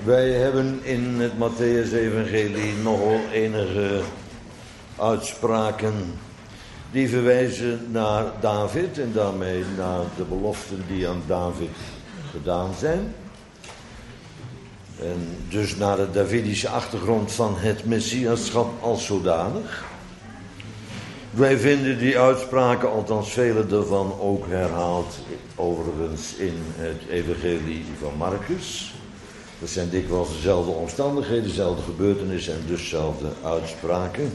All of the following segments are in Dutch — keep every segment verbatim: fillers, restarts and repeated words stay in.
Wij hebben in het Mattheüs-evangelie nogal enige uitspraken die verwijzen naar David en daarmee naar de beloften die aan David gedaan zijn. En dus naar de Davidische achtergrond van het Messiaschap als zodanig. Wij vinden die uitspraken, althans vele daarvan, ook herhaald overigens in het evangelie van Marcus. Dat zijn dikwijls dezelfde omstandigheden, dezelfde gebeurtenissen en dus dezelfde uitspraken.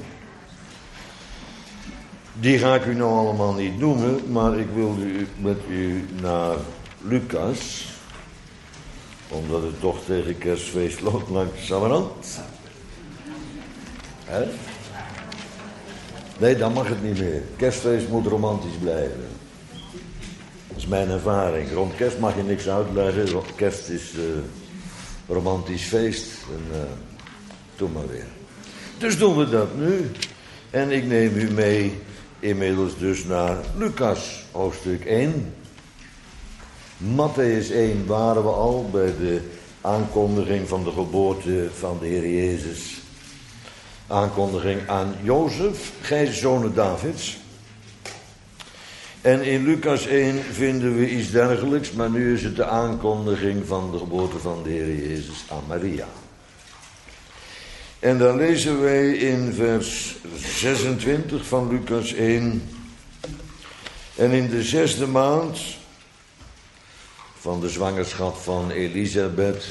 Die ga ik u nou allemaal niet noemen, maar ik wilde u met u naar Lucas, omdat het toch tegen kerstfeest loopt langzamerhand. Hè? Nee, dan mag het niet meer. Kerstfeest moet romantisch blijven. Dat is mijn ervaring. Rond kerst mag je niks uitleggen. Kerst is uh, romantisch feest. En uh, doe maar weer. Dus doen we dat nu. En ik neem u mee inmiddels dus naar Lucas, hoofdstuk één. Mattheüs één waren we al bij de aankondiging van de geboorte van de Heer Jezus. Aankondiging aan Jozef, gij zonen Davids. En in Lucas één vinden we iets dergelijks, maar nu is het de aankondiging van de geboorte van de Heer Jezus aan Maria. En dan lezen wij in vers zesentwintig van Lucas één. En in de zesde maand van de zwangerschap van Elisabeth,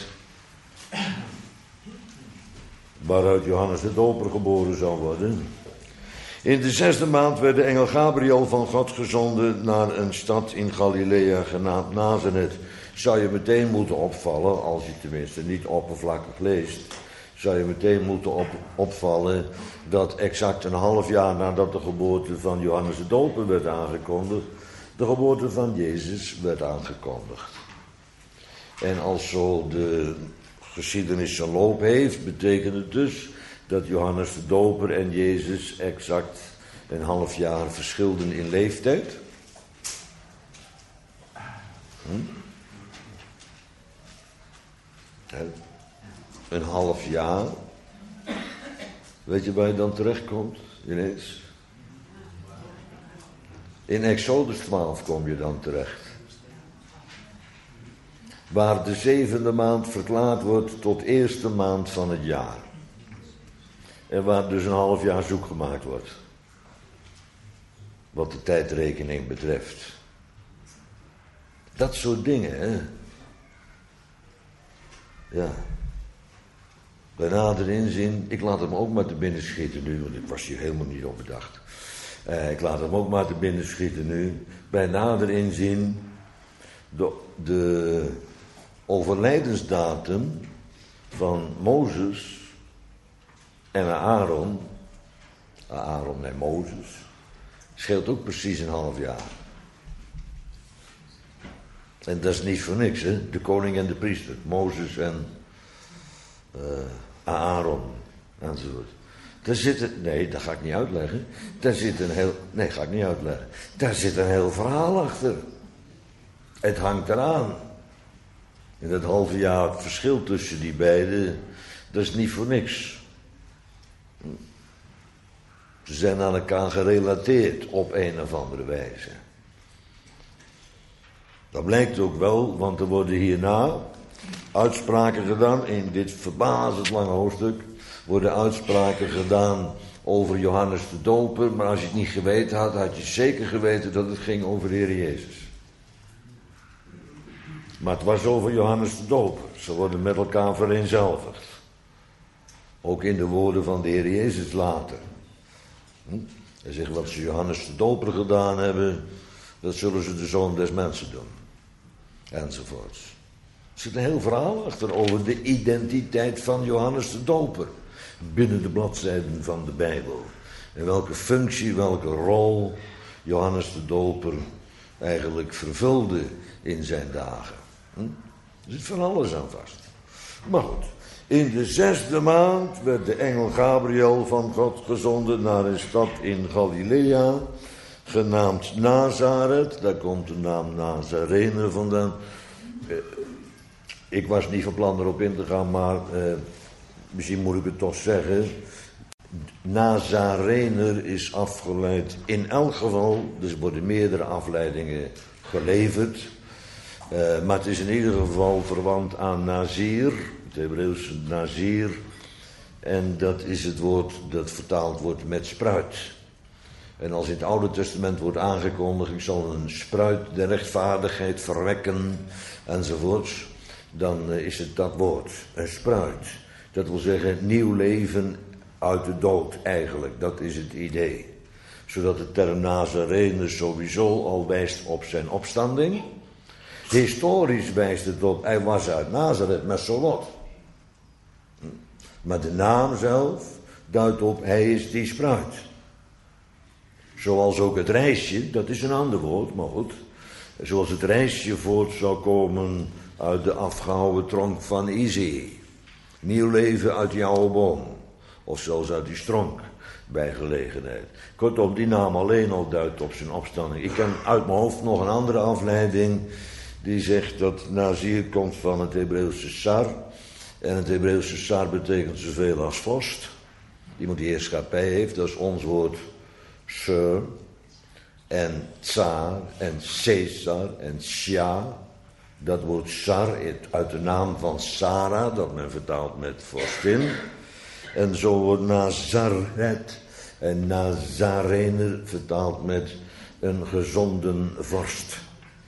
waaruit Johannes de Doper geboren zou worden. In de zesde maand werd de engel Gabriel van God gezonden naar een stad in Galilea genaamd Nazareth. Zou je meteen moeten opvallen, als je tenminste niet oppervlakkig leest, zou je meteen moeten op, opvallen dat exact een half jaar nadat de geboorte van Johannes de Doper werd aangekondigd, de geboorte van Jezus werd aangekondigd. En als zo de geschiedenis zijn loop heeft, betekent het dus dat Johannes de Doper en Jezus exact een half jaar verschilden in leeftijd. Hm? Een half jaar. Weet je waar je dan terechtkomt? Ineens. In Exodus twaalf kom je dan terecht. Waar de zevende maand verklaard wordt tot eerste maand van het jaar. En waar dus een half jaar zoek gemaakt wordt. Wat de tijdrekening betreft. Dat soort dingen, hè. Ja. Bij nader inzien, ik laat hem ook maar te binnen schieten nu, want ik was hier helemaal niet op bedacht. Uh, ik laat hem ook maar te binnen schieten nu. Bij nader inzien, de, de overlijdensdatum van Mozes en Aaron, Aaron en Mozes, scheelt ook precies een half jaar. En dat is niet voor niks, hè? De koning en de priester, Mozes en uh, Aaron, enzovoort. Daar zit een, nee, dat ga ik niet uitleggen. Daar zit een heel, nee, ga ik niet uitleggen. Daar zit een heel verhaal achter. Het hangt eraan. En dat halve jaar verschil tussen die beiden, dat is niet voor niks. Ze zijn aan elkaar gerelateerd op een of andere wijze. Dat blijkt ook wel, want er worden hierna uitspraken gedaan, in dit verbazend lange hoofdstuk, worden uitspraken gedaan over Johannes de Doper, maar als je het niet geweten had, had je zeker geweten dat het ging over de Heer Jezus. Maar het was over Johannes de Doper. Ze worden met elkaar vereenzelvigd. Ook in de woorden van de Heer Jezus later. Hm? Hij zegt, wat ze Johannes de Doper gedaan hebben, dat zullen ze de Zoon des Mensen doen. Enzovoorts. Er zit een heel verhaal achter over de identiteit van Johannes de Doper. Binnen de bladzijden van de Bijbel. En welke functie, welke rol Johannes de Doper eigenlijk vervulde in zijn dagen. Hm? Er zit van alles aan vast. Maar goed. In de zesde maand werd de engel Gabriel van God gezonden naar een stad in Galilea, genaamd Nazareth. Daar komt de naam Nazarene vandaan. ik was niet van plan erop in te gaan, maar uh, misschien moet ik het toch zeggen. Nazarener is afgeleid, in elk geval, dus worden meerdere afleidingen geleverd. Uh, maar het is in ieder geval verwant aan Nazir, het Hebreeuwse Nazir. En dat is het woord dat vertaald wordt met spruit. En als in het Oude Testament wordt aangekondigd, ik zal een spruit de rechtvaardigheid verwekken, enzovoorts. Dan is het dat woord, een spruit. Dat wil zeggen nieuw leven uit de dood eigenlijk, dat is het idee. Zodat de term Nazarener sowieso al wijst op zijn opstanding. Historisch wijst het op, hij was uit Nazareth, Mesolot. Maar de naam zelf duidt op, hij is die spruit. Zoals ook het rijstje, dat is een ander woord, maar goed. Zoals het rijstje voort zou komen uit de afgehouwen tronk van Izee. Nieuw leven uit jouw boom. Of zelfs uit die stronk, bij gelegenheid. Kortom, die naam alleen al duidt op zijn opstanding. Ik ken uit mijn hoofd nog een andere afleiding, die zegt dat Nazir komt van het Hebreeuwse sar. En het Hebreeuwse sar betekent zoveel als vorst. Iemand die heerschappij heeft, dat is ons woord sir. En tsaar en Caesar en Sja. Dat woord sar uit de naam van Sarah, dat men vertaalt met vorstin. En zo wordt Nazaret en Nazarener vertaald met een gezonden vorst.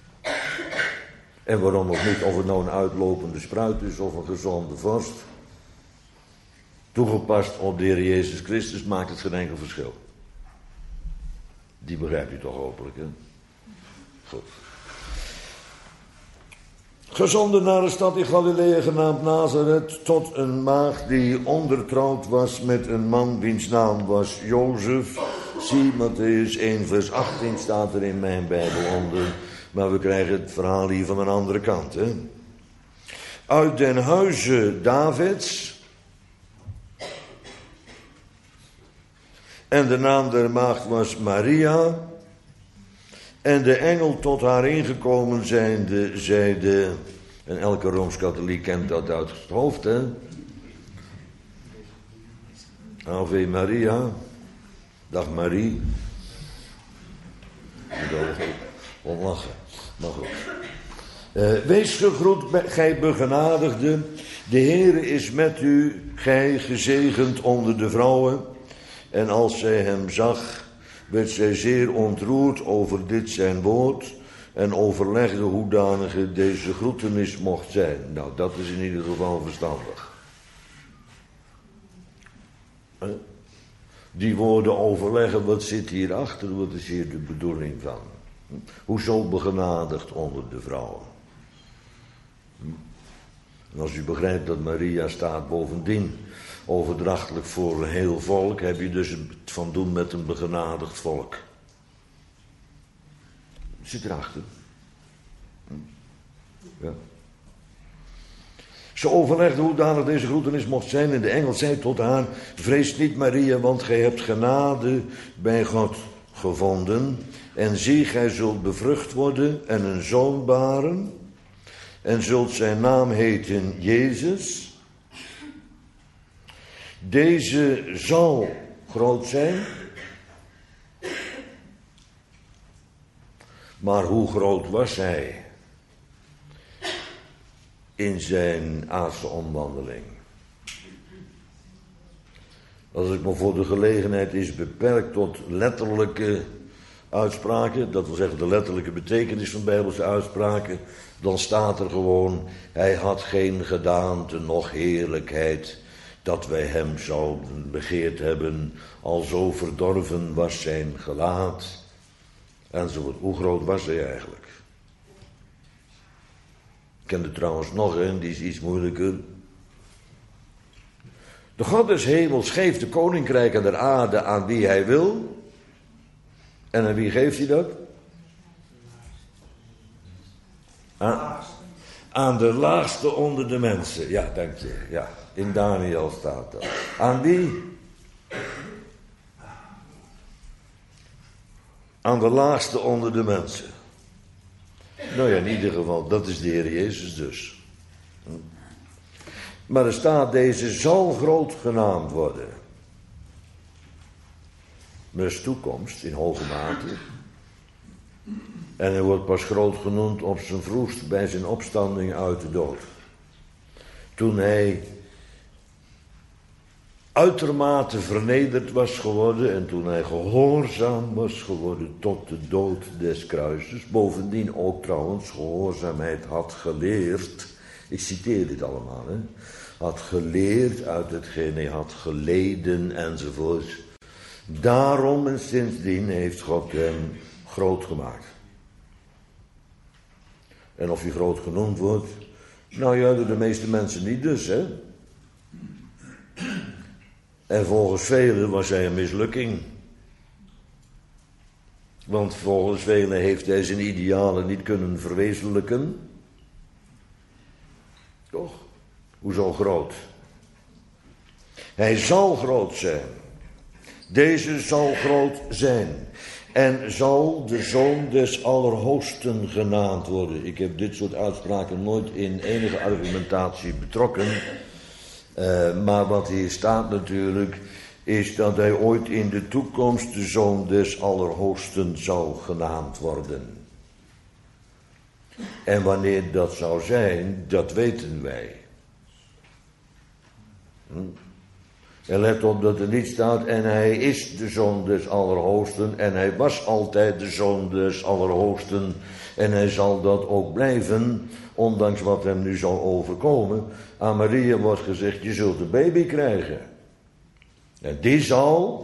En waarom ook niet, of het nou een uitlopende spruit is of een gezonde vorst. Toegepast op de Heer Jezus Christus maakt het geen enkel verschil. Die begrijpt u toch hopelijk, hè? Goed. Gezonden naar een stad in Galilea genaamd Nazareth, tot een maagd die ondertrouwd was met een man wiens naam was Jozef. Zie, Mattheüs één vers achttien staat er in mijn Bijbel onder. Maar we krijgen het verhaal hier van een andere kant, hè. Uit den huize Davids. En de naam der maagd was Maria. En de engel tot haar ingekomen zijnde zeide, en elke Rooms-Katholiek kent dat uit het hoofd, hè. Ave Maria, dag Marie. Om lachen, maar goed. Uh, wees gegroet, gij begenadigde, de Heere is met u, gij gezegend onder de vrouwen. En als zij hem zag, werd zij zeer ontroerd over dit zijn woord en overlegde hoedanige deze groetenis mocht zijn. Nou, dat is in ieder geval verstandig. Die woorden overleggen, wat zit hierachter, wat is hier de bedoeling van? Hoezo begenadigd onder de vrouwen? En als u begrijpt dat Maria staat bovendien overdrachtelijk voor een heel volk, heb je dus het van doen met een begenadigd volk. Zit erachter. Ja. Ze overlegde hoedanig deze groetenis mocht zijn en de engel zei tot haar, vrees niet Maria, want gij hebt genade bij God gevonden. En zie, gij zult bevrucht worden en een zoon baren en zult zijn naam heten Jezus. Deze zal groot zijn, maar hoe groot was hij in zijn aardse omwandeling? Als ik me voor de gelegenheid is beperkt tot letterlijke uitspraken, dat wil zeggen de letterlijke betekenis van Bijbelse uitspraken, dan staat er gewoon, hij had geen gedaante noch heerlijkheid, dat wij hem zouden begeerd hebben, al zo verdorven was zijn gelaat, enzovoort. Hoe groot was hij eigenlijk? Ik ken er trouwens nog een, die is iets moeilijker. De God des hemels geeft de koninkrijken der aarde aan wie hij wil. En aan wie geeft hij dat? Aan, aan de laagste onder de mensen. Ja, dank je. Ja, in Daniel staat dat. Aan wie? Aan de laagste onder de mensen. Nou ja, in ieder geval, dat is de Heer Jezus dus. Maar er staat, deze zal groot genaamd worden. Maar dat is toekomst in hoge mate. En hij wordt pas groot genoemd op zijn vroegst bij zijn opstanding uit de dood. Toen hij uitermate vernederd was geworden en toen hij gehoorzaam was geworden tot de dood des kruises. Bovendien ook trouwens gehoorzaamheid had geleerd. Ik citeer dit allemaal, hè. Had geleerd uit hetgeen hij had geleden enzovoort. Daarom en sindsdien heeft God hem groot gemaakt. En of hij groot genoemd wordt, nou ja, door de meeste mensen niet dus, hè. En volgens velen was hij een mislukking. Want volgens velen heeft hij zijn idealen niet kunnen verwezenlijken. Toch? Hoezo groot? Hij zal groot zijn. Deze zal groot zijn. En zal de Zoon des Allerhoogsten genaamd worden. Ik heb dit soort uitspraken nooit in enige argumentatie betrokken. Uh, maar wat hier staat natuurlijk, is dat hij ooit in de toekomst de Zoon des Allerhoogsten zal genaamd worden. En wanneer dat zou zijn, dat weten wij. Hm? En let op dat er niet staat, en hij is de Zoon des Allerhoogsten, en hij was altijd de Zoon des Allerhoogsten, en hij zal dat ook blijven, ondanks wat hem nu zal overkomen. Aan Maria wordt gezegd, je zult een baby krijgen. En die zal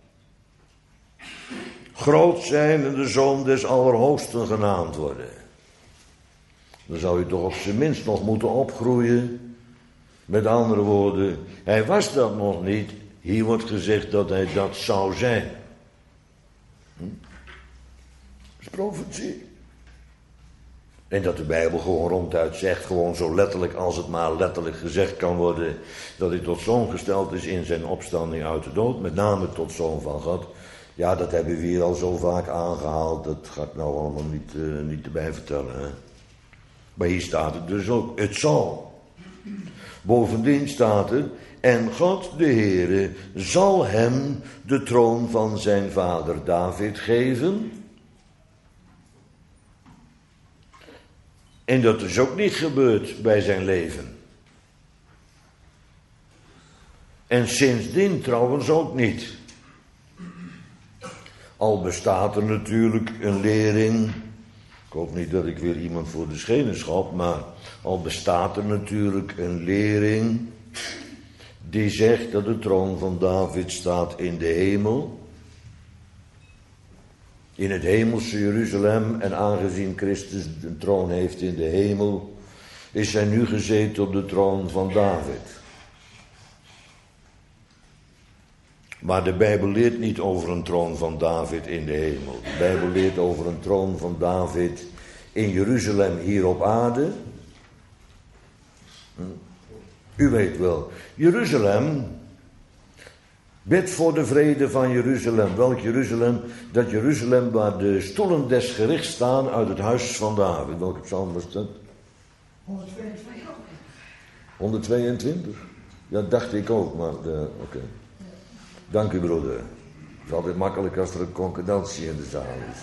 groot zijn en de Zoon des Allerhoogsten genaamd worden. Dan zou je toch op zijn minst nog moeten opgroeien. Met andere woorden, hij was dat nog niet. Hier wordt gezegd dat hij dat zou zijn. Hm? Dat is profetie. En dat de Bijbel gewoon ronduit zegt, gewoon zo letterlijk als het maar letterlijk gezegd kan worden, dat hij tot zoon gesteld is in zijn opstanding uit de dood, met name tot zoon van God. Ja, dat hebben we hier al zo vaak aangehaald, dat ga ik nou allemaal niet, uh, niet erbij vertellen. Hè? Maar hier staat het dus ook, het zal. Bovendien staat er, en God de Heere zal hem de troon van zijn vader David geven. En dat is ook niet gebeurd bij zijn leven. En sindsdien trouwens ook niet. Al bestaat er natuurlijk een lering. Ik hoop niet dat ik weer iemand voor de schenen schop, maar al bestaat er natuurlijk een lering die zegt dat de troon van David staat in de hemel. In het hemelse Jeruzalem, en aangezien Christus een troon heeft in de hemel, is hij nu gezeten op de troon van David. Maar de Bijbel leert niet over een troon van David in de hemel. De Bijbel leert over een troon van David in Jeruzalem hier op aarde. U weet wel, Jeruzalem, bid voor de vrede van Jeruzalem. Welk Jeruzalem? Dat Jeruzalem waar de stoelen des gerichts staan uit het huis van David. Welke psalm was dat? honderdtweeëntwintig. honderdtweeëntwintig? Ja, dacht ik ook, maar uh, oké. Okay. Dank u, broeder. Het is altijd makkelijk als er een concordantie in de zaal is.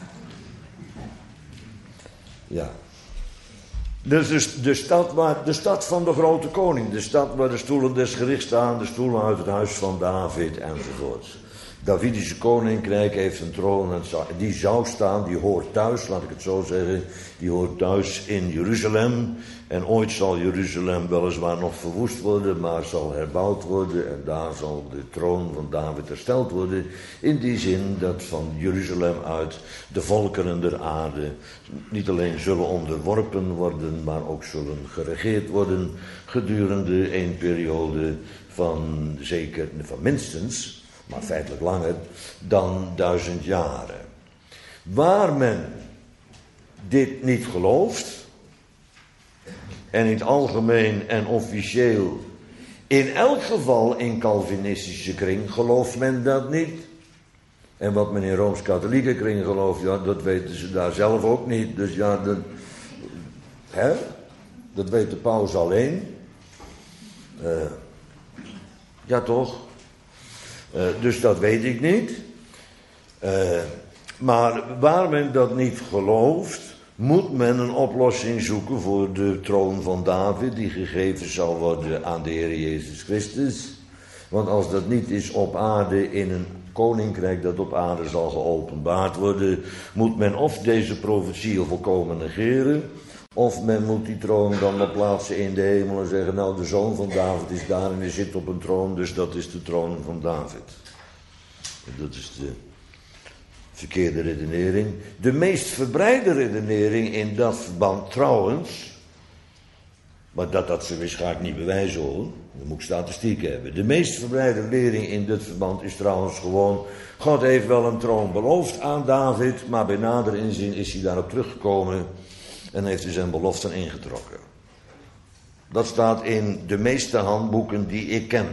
Ja. Dus de, de, stad waar, de stad van de grote koning, de stad waar de stoelen des gerichts staan, de stoelen uit het huis van David enzovoort. Davidische koninkrijk heeft een troon en die zou staan, die hoort thuis, laat ik het zo zeggen, die hoort thuis in Jeruzalem. En ooit zal Jeruzalem weliswaar nog verwoest worden, maar zal herbouwd worden en daar zal de troon van David hersteld worden. In die zin dat van Jeruzalem uit de volkeren der aarde niet alleen zullen onderworpen worden, maar ook zullen geregeerd worden gedurende een periode van zeker, van minstens, maar feitelijk langer dan duizend jaren. Waar men dit niet gelooft, en in het algemeen en officieel, in elk geval in Calvinistische kring, gelooft men dat niet. En wat men in Rooms-Katholieke kring gelooft, ja, dat weten ze daar zelf ook niet. Dus ja, dat, hè? Dat weet de paus alleen. Uh, ja toch? Uh, dus dat weet ik niet. Uh, maar waar men dat niet gelooft, moet men een oplossing zoeken voor de troon van David, die gegeven zal worden aan de Heer Jezus Christus. Want als dat niet is op aarde in een koninkrijk dat op aarde zal geopenbaard worden, moet men of deze profetie volkomen negeren, of men moet die troon dan maar plaatsen in de hemel en zeggen, nou de zoon van David is daar en hij zit op een troon, dus dat is de troon van David. En dat is de verkeerde redenering. De meest verbreide redenering in dat verband trouwens, maar dat, dat ze waarschijnlijk niet bewijzen hoor, dan moet ik statistiek hebben. De meest verbreide lering in dit verband is trouwens gewoon, God heeft wel een troon beloofd aan David, maar bij nader inzien is hij daarop teruggekomen en heeft hij zijn beloften ingetrokken. Dat staat in de meeste handboeken die ik ken.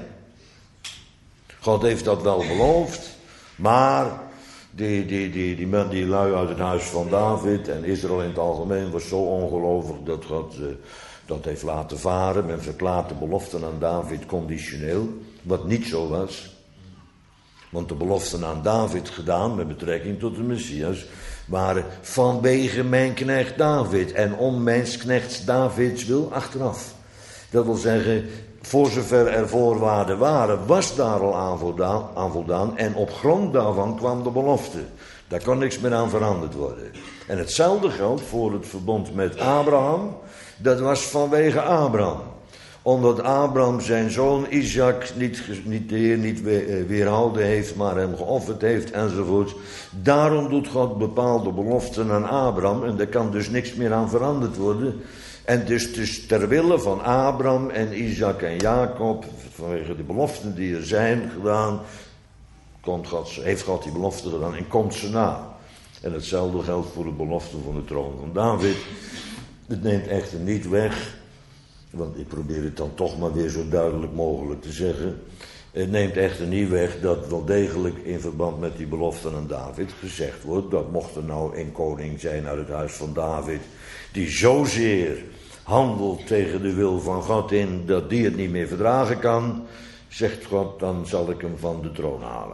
God heeft dat wel beloofd, maar die, die, die, die, die, die lui uit het huis van David en Israël in het algemeen was zo ongelovig dat God uh, dat heeft laten varen. Men verklaart de beloften aan David conditioneel, wat niet zo was. Want de beloften aan David gedaan met betrekking tot de Messias waren vanwege mijn knecht David en om mijns knechts Davids wil achteraf. Dat wil zeggen, voor zover er voorwaarden waren, was daar al aan voldaan, aan voldaan en op grond daarvan kwam de belofte. Daar kon niks meer aan veranderd worden. En hetzelfde geldt voor het verbond met Abraham. Dat was vanwege Abraham. Omdat Abraham zijn zoon Isaac niet, niet de Heer niet weerhouden heeft, maar hem geofferd heeft enzovoort. Daarom doet God bepaalde beloften aan Abraham en daar kan dus niks meer aan veranderd worden. En dus, dus ter wille van Abraham en Isaac en Jacob, vanwege de beloften die er zijn gedaan, komt God, heeft God die beloften gedaan en komt ze na. En hetzelfde geldt voor de belofte van de troon van David. Het neemt echter niet weg, want ik probeer het dan toch maar weer zo duidelijk mogelijk te zeggen. Het neemt echter niet weg dat wel degelijk in verband met die beloften aan David gezegd wordt, dat mocht er nou een koning zijn uit het huis van David, die zozeer handelt tegen de wil van God in, dat die het niet meer verdragen kan, zegt God, dan zal ik hem van de troon halen.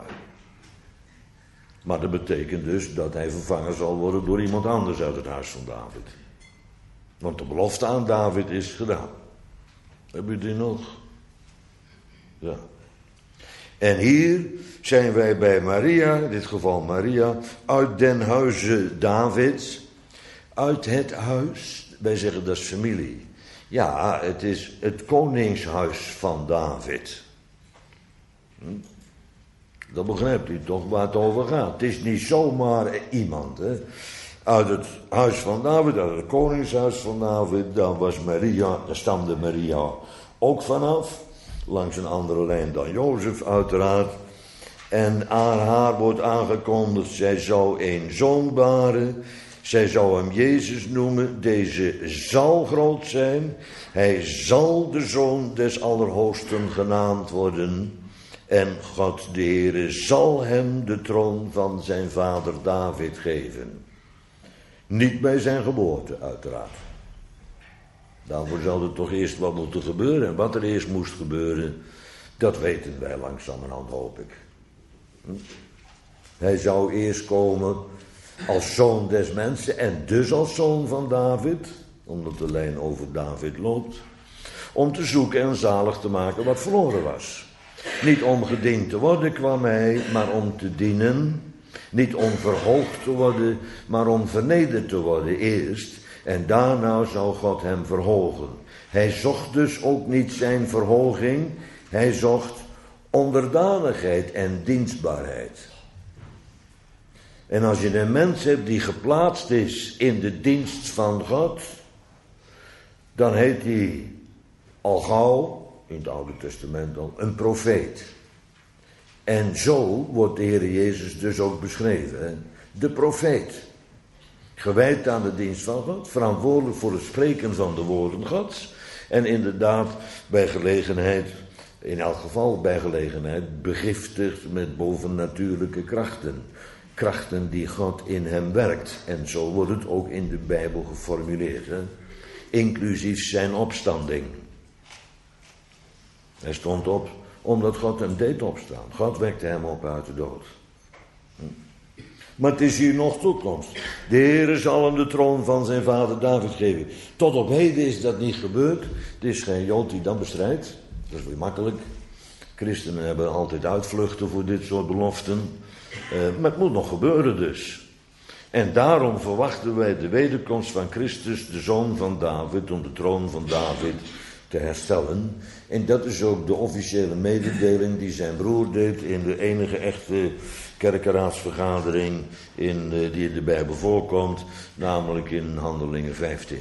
Maar dat betekent dus dat hij vervangen zal worden door iemand anders uit het huis van David. Want de belofte aan David is gedaan. Heb je die nog? Ja. En hier zijn wij bij Maria, in dit geval Maria, uit den huize Davids. Uit het huis, wij zeggen dat is familie. Ja, het is het koningshuis van David. Hm? Dat begrijpt u toch waar het over gaat. Het is niet zomaar iemand, hè. Uit het huis van David, uit het koningshuis van David, daar was Maria, daar stamde Maria ook vanaf. Langs een andere lijn dan Jozef uiteraard. En aan haar wordt aangekondigd, zij zou een zoon baren. Zij zou hem Jezus noemen. Deze zal groot zijn. Hij zal de zoon des Allerhoogsten genaamd worden. En God de Heere zal hem de troon van zijn vader David geven. Niet bij zijn geboorte, uiteraard. Daarvoor zou er toch eerst wat moeten gebeuren. En wat er eerst moest gebeuren, dat weten wij langzamerhand, hoop ik. Hm? Hij zou eerst komen als zoon des mensen en dus als zoon van David, omdat de lijn over David loopt, om te zoeken en zalig te maken wat verloren was. Niet om gediend te worden kwam hij, maar om te dienen. Niet om verhoogd te worden, maar om vernederd te worden eerst. En daarna zou God hem verhogen. Hij zocht dus ook niet zijn verhoging. Hij zocht onderdanigheid en dienstbaarheid. En als je een mens hebt die geplaatst is in de dienst van God, dan heet hij al gauw, in het Oude Testament al, een profeet. En zo wordt de Heer Jezus dus ook beschreven. Hè? De profeet. Gewijd aan de dienst van God. Verantwoordelijk voor het spreken van de woorden Gods. En inderdaad bij gelegenheid, in elk geval bij gelegenheid, begiftigd met bovennatuurlijke krachten. Krachten die God in hem werkt. En zo wordt het ook in de Bijbel geformuleerd. Hè? inclusief zijn opstanding. Hij stond op omdat God hem deed opstaan. God wekte hem op uit de dood. Maar het is hier nog toekomst. De Heere zal hem de troon van zijn vader David geven. Tot op heden is dat niet gebeurd. Er is geen Jood die dat bestrijdt. Dat is weer makkelijk. Christenen hebben altijd uitvluchten voor dit soort beloften. Uh, maar het moet nog gebeuren dus. En daarom verwachten wij de wederkomst van Christus, de zoon van David, om de troon van David te herstellen. En dat is ook de officiële mededeling die zijn broer deed in de enige echte kerkenraadsvergadering in, uh, die in de Bijbel voorkomt, namelijk in Handelingen vijftien.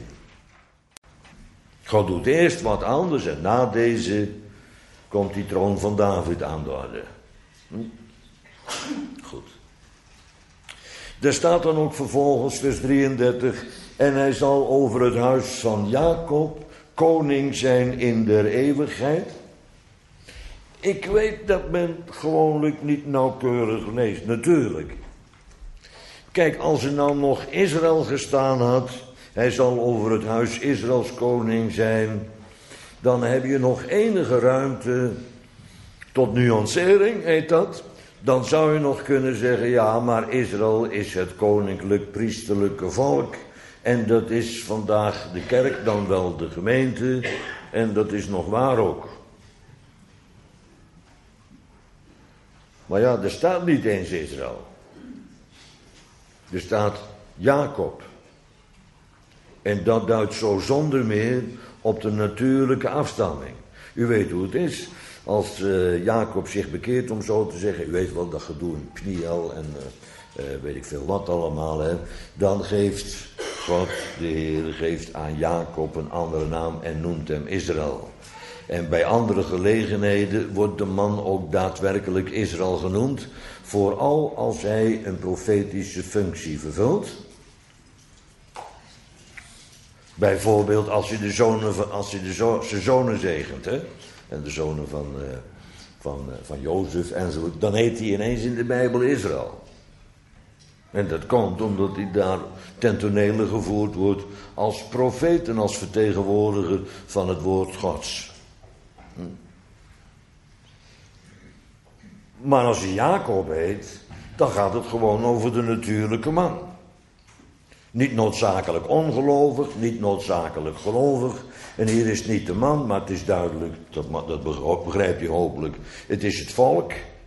God doet eerst wat anders en na deze komt die troon van David aan de orde. Hm? Goed. Er staat dan ook vervolgens, vers drieëndertig, en hij zal over het huis van Jacob koning zijn in der eeuwigheid. Ik weet dat men gewoonlijk niet nauwkeurig leest, natuurlijk. Kijk, als er nou nog Israël gestaan had, hij zal over het huis Israëls koning zijn, dan heb je nog enige ruimte tot nuancering, heet dat. Dan zou je nog kunnen zeggen, ja, maar Israël is het koninklijk priesterlijke volk. En dat is vandaag de kerk, dan wel de gemeente. En dat is nog waar ook. Maar ja, er staat niet eens Israël. Er staat Jacob. En dat duidt zo zonder meer op de natuurlijke afstamming. U weet hoe het is. Als uh, Jacob zich bekeert, om zo te zeggen, u weet wel dat gedoe in Pniel en uh, uh, weet ik veel wat allemaal, hè, dan geeft God, de Heer, geeft aan Jacob een andere naam en noemt hem Israël. En bij andere gelegenheden wordt de man ook daadwerkelijk Israël genoemd, vooral als hij een profetische functie vervult. Bijvoorbeeld als hij de zonen van, als hij de zo, zijn zonen zegent, hè. En de zonen van, uh, van, uh, van Jozef enzovoort. Dan heet hij ineens in de Bijbel Israël. En dat komt omdat hij daar ten tonele gevoerd wordt als profeet en als vertegenwoordiger van het woord Gods. Hm. Maar als hij Jacob heet, dan gaat het gewoon over de natuurlijke man. Niet noodzakelijk ongelovig, niet noodzakelijk gelovig. En hier is niet de man, maar het is duidelijk, dat, dat begrijp je hopelijk. Het is het volk,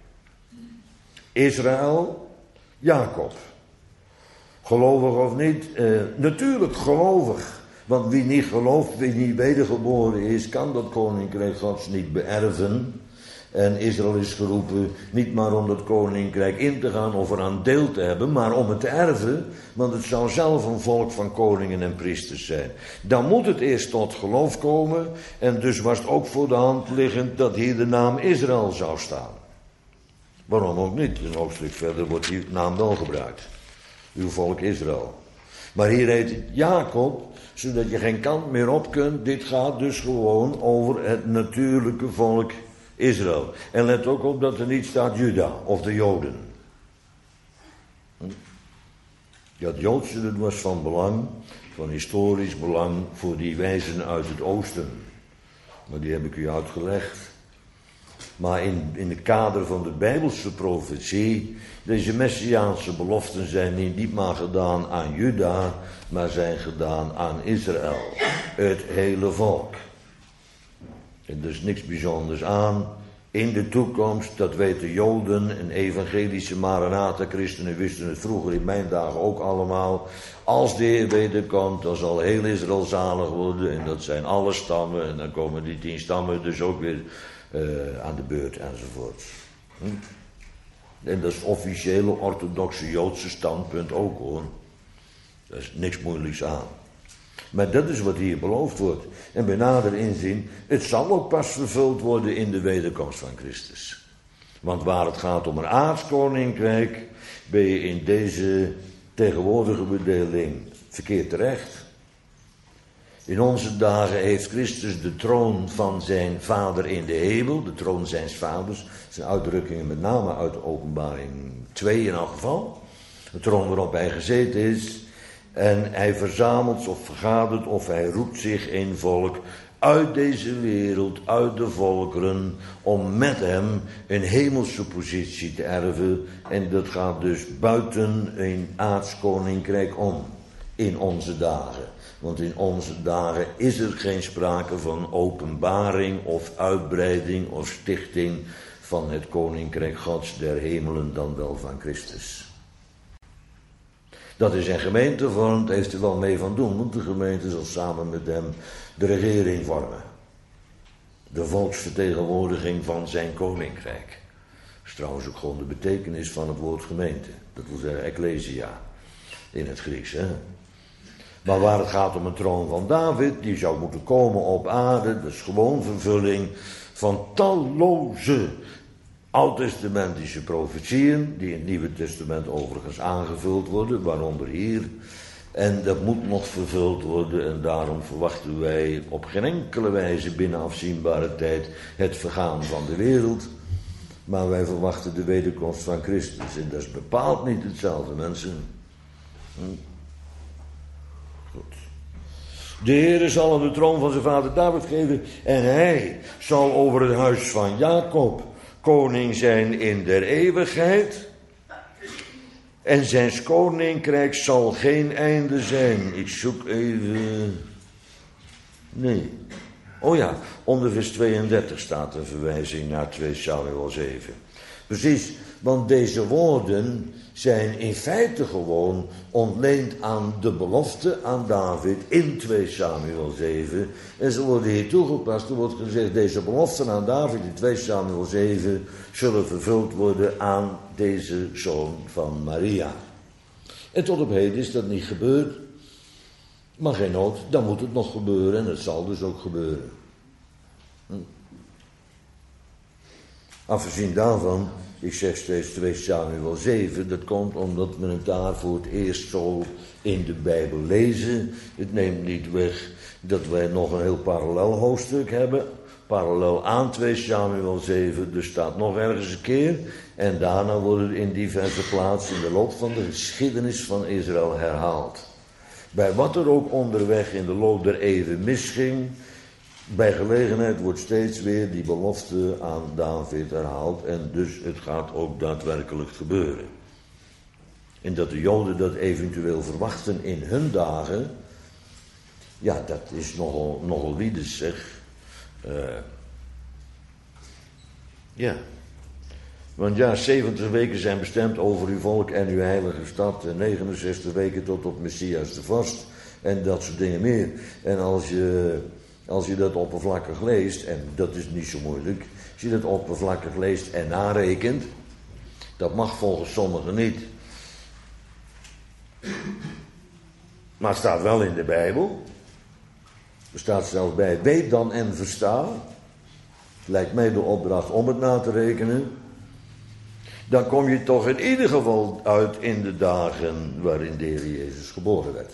Israël, Jacob. Gelovig of niet? Eh, natuurlijk gelovig. Want wie niet gelooft, wie niet wedergeboren is, kan dat koninkrijk Gods niet beërven. En Israël is geroepen niet maar om dat koninkrijk in te gaan of eraan deel te hebben, maar om het te erven, want het zou zelf een volk van koningen en priesters zijn. Dan moet het eerst tot geloof komen en dus was het ook voor de hand liggend dat hier de naam Israël zou staan. Waarom ook niet? Een hoofdstuk verder wordt die naam wel gebruikt. Uw volk Israël. Maar hier heet het Jacob, zodat je geen kant meer op kunt. Dit gaat dus gewoon over het natuurlijke volk Israël. En let ook op dat er niet staat Juda of de Joden. Ja, het Joodse dat was van belang, van historisch belang voor die wijzen uit het oosten. Maar die heb ik u uitgelegd. Maar in, in het kader van de Bijbelse profetie, deze messiaanse beloften zijn niet, niet maar gedaan aan Juda, maar zijn gedaan aan Israël. Het hele volk. En er is niks bijzonders aan. In de toekomst, dat weten Joden en evangelische Maranatha-christenen wisten het vroeger in mijn dagen ook allemaal. Als de Heer wederkomt, dan zal heel Israël zalig worden. En dat zijn alle stammen. En dan komen die tien stammen dus ook weer uh, aan de beurt enzovoort. Hm? En dat is het officiële orthodoxe Joodse standpunt ook hoor. Daar is niks moeilijks aan. Maar dat is wat hier beloofd wordt. En bij nader inzien, het zal ook pas vervuld worden in de wederkomst van Christus. Want waar het gaat om een aardskoninkrijk, ben je in deze tegenwoordige bedeling verkeerd terecht. In onze dagen heeft Christus de troon van zijn vader in de hemel, de troon zijns vaders. Dat zijn uitdrukkingen met name uit de Openbaring twee in elk geval. De troon waarop hij gezeten is. En hij verzamelt of vergadert of hij roept zich een volk uit deze wereld, uit de volkeren, om met hem een hemelse positie te erven. En dat gaat dus buiten een aards koninkrijk om, in onze dagen. Want in onze dagen is er geen sprake van openbaring of uitbreiding of stichting van het koninkrijk Gods der hemelen, dan wel van Christus. Dat is een gemeente vormt, heeft er wel mee van doen, want de gemeente zal samen met hem de regering vormen. De volksvertegenwoordiging van zijn koninkrijk. Dat is trouwens ook gewoon de betekenis van het woord gemeente. Dat wil zeggen ecclesia in het Grieks. Hè? Maar waar het gaat om een troon van David, die zou moeten komen op aarde, dat is gewoon vervulling van talloze oud-testamentische profetieën, die in het Nieuwe Testament overigens aangevuld worden, waaronder hier. En dat moet nog vervuld worden en daarom verwachten wij op geen enkele wijze binnen afzienbare tijd het vergaan van de wereld. Maar wij verwachten de wederkomst van Christus en dat is bepaald niet hetzelfde, mensen. Hm. Goed. De Heere zal hem de troon van zijn vader David geven en hij zal over het huis van Jacob koning zijn in der eeuwigheid. En zijn koninkrijk zal geen einde zijn. Ik zoek even. Nee. Oh ja, onder vers tweeëndertig staat een verwijzing naar twee Samuel zeven. Precies, want deze woorden zijn in feite gewoon ontleend aan de belofte aan David in twee Samuel zeven. En ze worden hier toegepast. Er wordt gezegd, deze beloften aan David in twee Samuel zeven zullen vervuld worden aan deze zoon van Maria. En tot op heden is dat niet gebeurd. Maar geen nood, dan moet het nog gebeuren en het zal dus ook gebeuren. Hm. Afgezien daarvan, ik zeg steeds twee Samuel zeven, dat komt omdat we het daar voor het eerst zo in de Bijbel lezen. Het neemt niet weg dat wij nog een heel parallel hoofdstuk hebben, parallel aan twee Samuel zeven, dus staat nog ergens een keer. En daarna wordt het in diverse plaatsen in de loop van de geschiedenis van Israël herhaald. Bij wat er ook onderweg in de loop der eeuwen misging, bij gelegenheid wordt steeds weer die belofte aan David herhaald en dus het gaat ook daadwerkelijk gebeuren. En dat de Joden dat eventueel verwachten in hun dagen, ja, dat is nogal, nogal wiedes, zeg. Uh, ja. Want ja, zeventig weken zijn bestemd over uw volk en uw heilige stad. En negenenzestig weken tot op Messias de vorst. En dat soort dingen meer. En als je, als je dat oppervlakkig leest, en dat is niet zo moeilijk. Als je dat oppervlakkig leest en narekent. Dat mag volgens sommigen niet. Maar het staat wel in de Bijbel. Er staat zelfs bij, weet dan en versta. Lijkt mij de opdracht om het na te rekenen. Dan kom je toch in ieder geval uit in de dagen waarin de Heer Jezus geboren werd.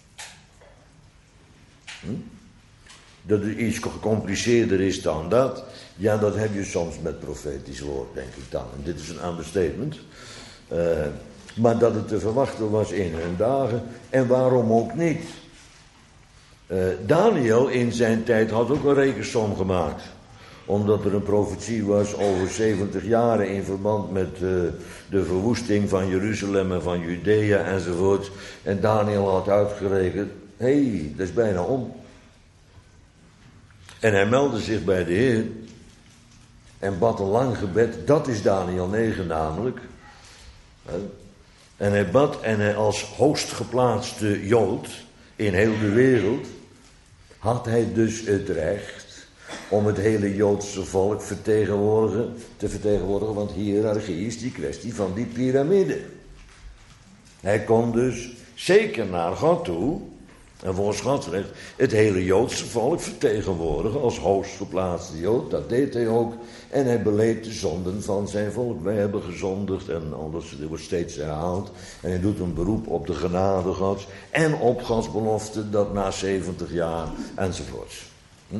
Hm? Dat het iets gecompliceerder is dan dat. Ja, dat heb je soms met profetisch woord, denk ik dan. En dit is een understatement. Uh, maar dat het te verwachten was in hun dagen. En waarom ook niet? Uh, Daniel in zijn tijd had ook een rekensom gemaakt. Omdat er een profetie was over zeventig jaren in verband met uh, de verwoesting van Jeruzalem en van Judea enzovoort. En Daniel had uitgerekend, hé, hey, dat is bijna om. En hij meldde zich bij de Heer en bad een lang gebed, dat is Daniel negen namelijk. En hij bad en hij als hoogstgeplaatste Jood in heel de wereld had hij dus het recht om het hele Joodse volk vertegenwoordigen, te vertegenwoordigen, want hiërarchie is die kwestie van die piramide. Hij kon dus zeker naar God toe, en volgens Gods recht, het hele Joodse volk vertegenwoordigen als hoogstgeplaatste Jood, dat deed hij ook. En hij beleed de zonden van zijn volk. Wij hebben gezondigd en alles wordt steeds herhaald. En hij doet een beroep op de genade Gods en op Gods belofte dat na zeventig jaar enzovoorts. Hm?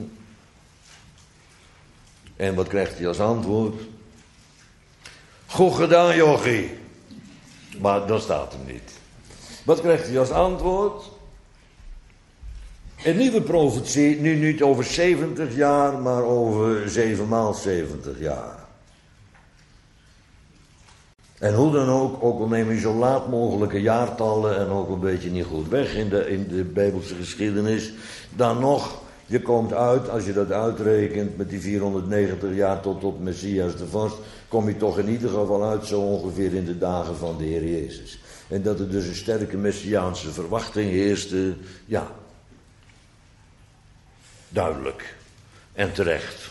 En wat krijgt hij als antwoord? Goed gedaan, jochie. Maar dat staat hem niet. Wat krijgt hij als antwoord? Een nieuwe profetie, nu niet over zeventig jaar, maar over zevenmaal zeventig jaar. En hoe dan ook, ook al neem je zo laat mogelijke jaartallen en ook een beetje niet goed weg in de, in de Bijbelse geschiedenis, dan nog, je komt uit, als je dat uitrekent met die vierhonderdnegentig jaar tot tot Messias de Vorst, kom je toch in ieder geval uit zo ongeveer in de dagen van de Heer Jezus. En dat er dus een sterke Messiaanse verwachting heerste, ja, duidelijk en terecht.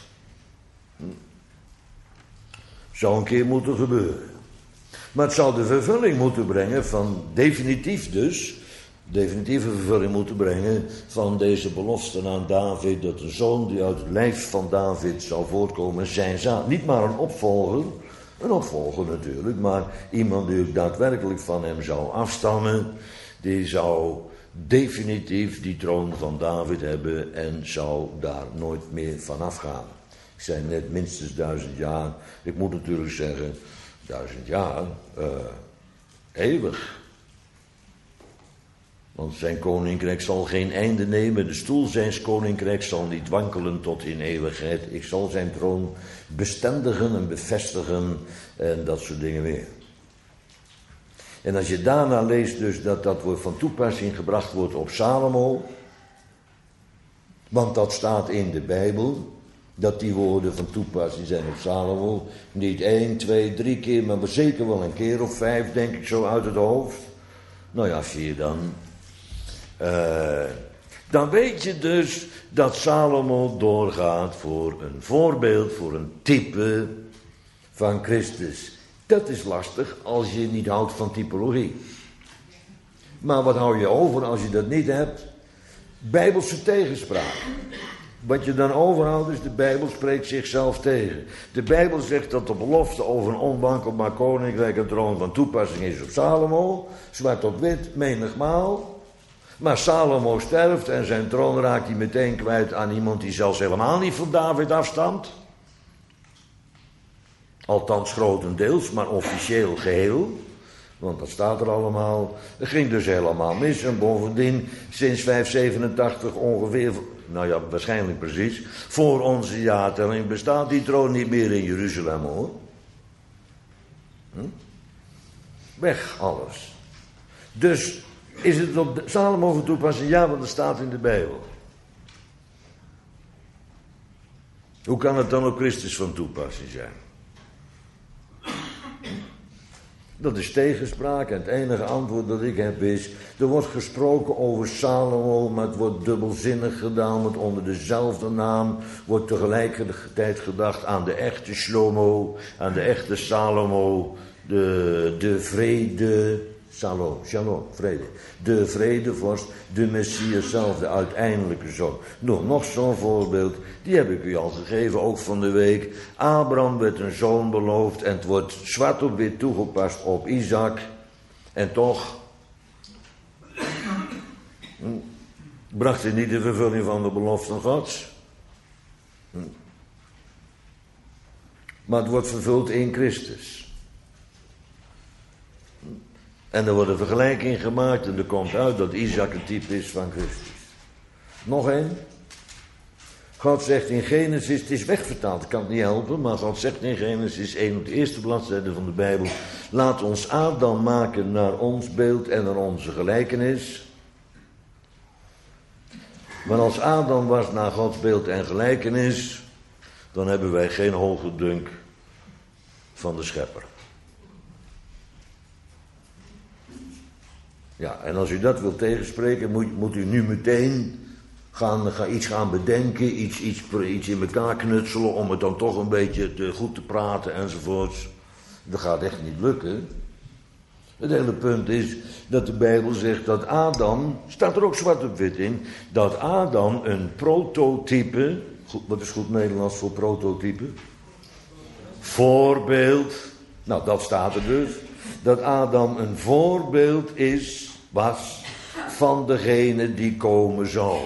Zou een keer moeten gebeuren. Maar het zou de vervulling moeten brengen van, definitief dus, definitieve vervulling moeten brengen van deze belofte aan David, dat de zoon die uit het lijf van David zou voortkomen, zijn zaad. Niet maar een opvolger, een opvolger natuurlijk, maar iemand die ook daadwerkelijk van hem zou afstammen, die zou definitief die troon van David hebben en zou daar nooit meer van afgaan. Ik zei net minstens duizend jaar, ik moet natuurlijk zeggen, duizend jaar, uh, eeuwig. Want zijn koninkrijk zal geen einde nemen, de stoel zijns koninkrijk zal niet wankelen tot in eeuwigheid. Ik zal zijn troon bestendigen en bevestigen en dat soort dingen meer. En als je daarna leest dus dat dat van toepassing gebracht wordt op Salomo, want dat staat in de Bijbel, dat die woorden van toepassing zijn op Salomo, niet één, twee, drie keer, maar zeker wel een keer of vijf, denk ik zo uit het hoofd. Nou ja, zie je dan. Uh, dan weet je dus dat Salomo doorgaat voor een voorbeeld, voor een type van Christus. Dat is lastig als je niet houdt van typologie. Maar wat hou je over als je dat niet hebt? Bijbelse tegenspraak. Wat je dan overhoudt is, de Bijbel spreekt zichzelf tegen. De Bijbel zegt dat de belofte over een onwankelbaar koninkrijk en troon van toepassing is op Salomo. Zwart op wit, menigmaal. Maar Salomo sterft en zijn troon raakt hij meteen kwijt aan iemand die zelfs helemaal niet van David afstamt. Althans grotendeels, maar officieel geheel. Want dat staat er allemaal. Het ging dus helemaal mis. En bovendien, sinds vijfhonderdzevenentachtig ongeveer, nou ja, waarschijnlijk precies, voor onze jaartelling bestaat die troon niet meer in Jeruzalem, hoor. Hm? Weg, alles. Dus, is het op Salomo van toepassing? Ja, want het staat in de Bijbel. Hoe kan het dan op Christus van toepassing zijn? Dat is tegenspraak en het enige antwoord dat ik heb is, er wordt gesproken over Salomo, maar het wordt dubbelzinnig gedaan, want onder dezelfde naam wordt tegelijkertijd gedacht aan de echte Shlomo, aan de echte Salomo, de, de vrede, Shalom, shalom, vrede, de vredevorst, de Messias zelf, de uiteindelijke zoon. Nog, nog zo'n voorbeeld, die heb ik u al gegeven, ook van de week. Abraham werd een zoon beloofd en het wordt zwart op wit toegepast op Isaac. En toch hm, bracht hij niet de vervulling van de belofte Gods. Hm. Maar het wordt vervuld in Christus. En er wordt een vergelijking gemaakt en er komt uit dat Isaac een type is van Christus. Nog één. God zegt in Genesis, het is wegvertaald, ik kan het niet helpen, maar God zegt in Genesis één op de eerste bladzijde van de Bijbel, laat ons Adam maken naar ons beeld en naar onze gelijkenis. Maar als Adam was naar Gods beeld en gelijkenis, dan hebben wij geen hoge dunk van de schepper. Ja, en als u dat wilt tegenspreken, moet, moet u nu meteen gaan, gaan iets gaan bedenken, iets, iets, iets in elkaar knutselen om het dan toch een beetje te, goed te praten enzovoorts. Dat gaat echt niet lukken. Het hele punt is dat de Bijbel zegt dat Adam, staat er ook zwart op wit in, dat Adam een prototype, goed, wat is goed Nederlands voor prototype? Voorbeeld, nou dat staat er dus. Dat Adam een voorbeeld is, was, van degene die komen zal.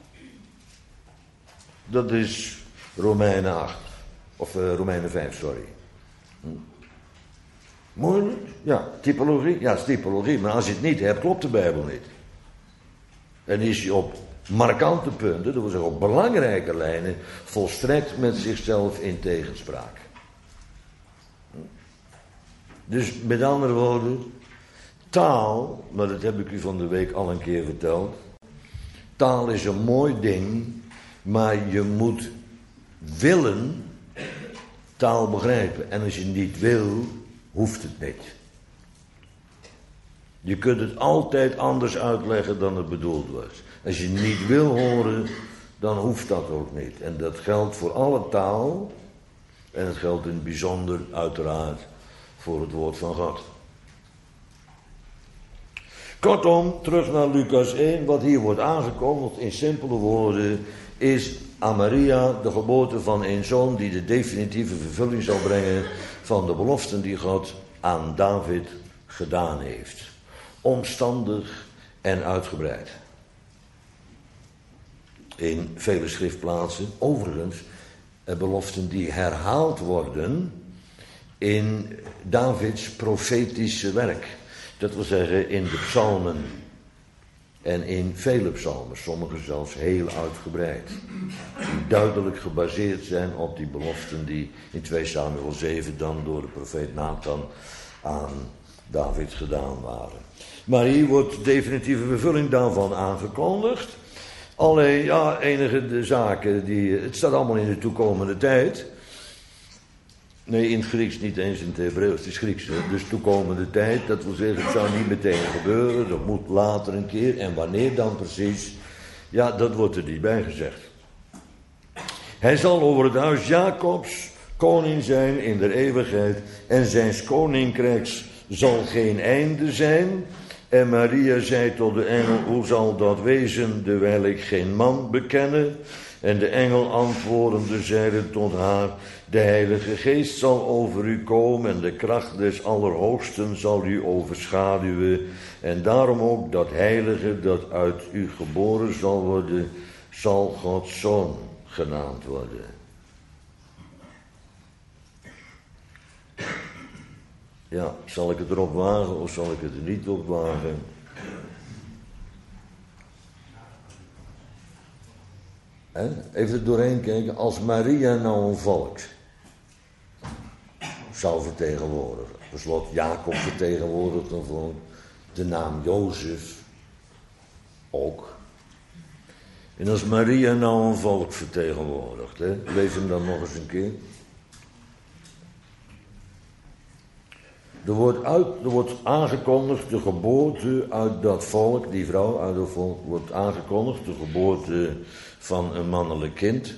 Dat is Romeinen acht, of uh, Romeinen vijf, sorry. Hm. Moeilijk? Ja, typologie? Ja, is typologie. Maar als je het niet hebt, klopt de Bijbel niet. En is hij op markante punten, dat wil zeggen op belangrijke lijnen, volstrekt met zichzelf in tegenspraak. Dus met andere woorden, taal, maar dat heb ik u van de week al een keer verteld. Taal is een mooi ding, maar je moet willen taal begrijpen. En als je niet wil, hoeft het niet. Je kunt het altijd anders uitleggen dan het bedoeld was. Als je niet wil horen, dan hoeft dat ook niet. En dat geldt voor alle taal. En het geldt in het bijzonder uiteraard voor het woord van God. Kortom, terug naar Lucas één. Wat hier wordt aangekondigd in simpele woorden is aan Maria de geboorte van een zoon die de definitieve vervulling zal brengen van de beloften die God aan David gedaan heeft. Omstandig en uitgebreid. In vele schriftplaatsen, overigens, beloften die herhaald worden in Davids profetische werk. Dat wil zeggen in de psalmen en in vele psalmen, sommige zelfs heel uitgebreid. Die duidelijk gebaseerd zijn op die beloften die in twee Samuel zeven dan door de profeet Nathan aan David gedaan waren. Maar hier wordt definitieve vervulling daarvan aangekondigd. Alleen, ja, enige de zaken die... Het staat allemaal in de toekomende tijd. Nee, in het Grieks niet eens in het Hebreeuws, het is Grieks. Hè? Dus toekomende tijd, dat wil zeggen, het zou niet meteen gebeuren. Dat moet later een keer. En wanneer dan precies? Ja, dat wordt er niet bij gezegd. Hij zal over het huis Jacobs koning zijn in der eeuwigheid. En zijns koninkrijks zal geen einde zijn. En Maria zei tot de engel, hoe zal dat wezen, terwijl ik geen man bekenne? En de engel antwoordende zeide tot haar, de Heilige Geest zal over u komen en de kracht des Allerhoogsten zal u overschaduwen. En daarom ook dat Heilige dat uit u geboren zal worden, zal Gods Zoon genaamd worden. Ja, zal ik het erop wagen of zal ik het er niet op wagen? He? Even er doorheen kijken. Als Maria nou een volk zou vertegenwoordigen. Per slot Jacob vertegenwoordigt een volk. De naam Jozef ook. En als Maria nou een volk vertegenwoordigt. He? Lees hem dan nog eens een keer. Er wordt, uit, er wordt aangekondigd de geboorte uit dat volk, die vrouw uit dat volk, wordt aangekondigd, de geboorte van een mannelijk kind.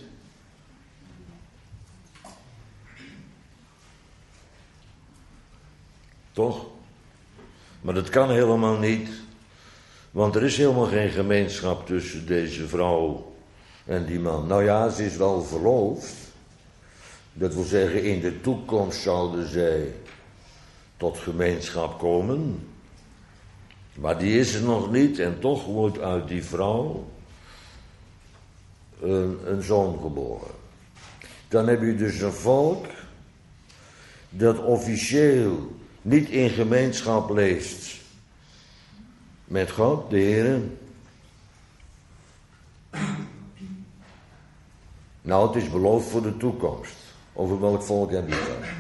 Toch? Maar dat kan helemaal niet, want er is helemaal geen gemeenschap tussen deze vrouw en die man. Nou ja, ze is wel verloofd. Dat wil zeggen, in de toekomst zouden zij tot gemeenschap komen. Maar die is er nog niet en toch wordt uit die vrouw een, een zoon geboren. Dan heb je dus een volk dat officieel niet in gemeenschap leeft met God, de Heer. Nou, het is beloofd voor de toekomst. Over welk volk heb je het dan?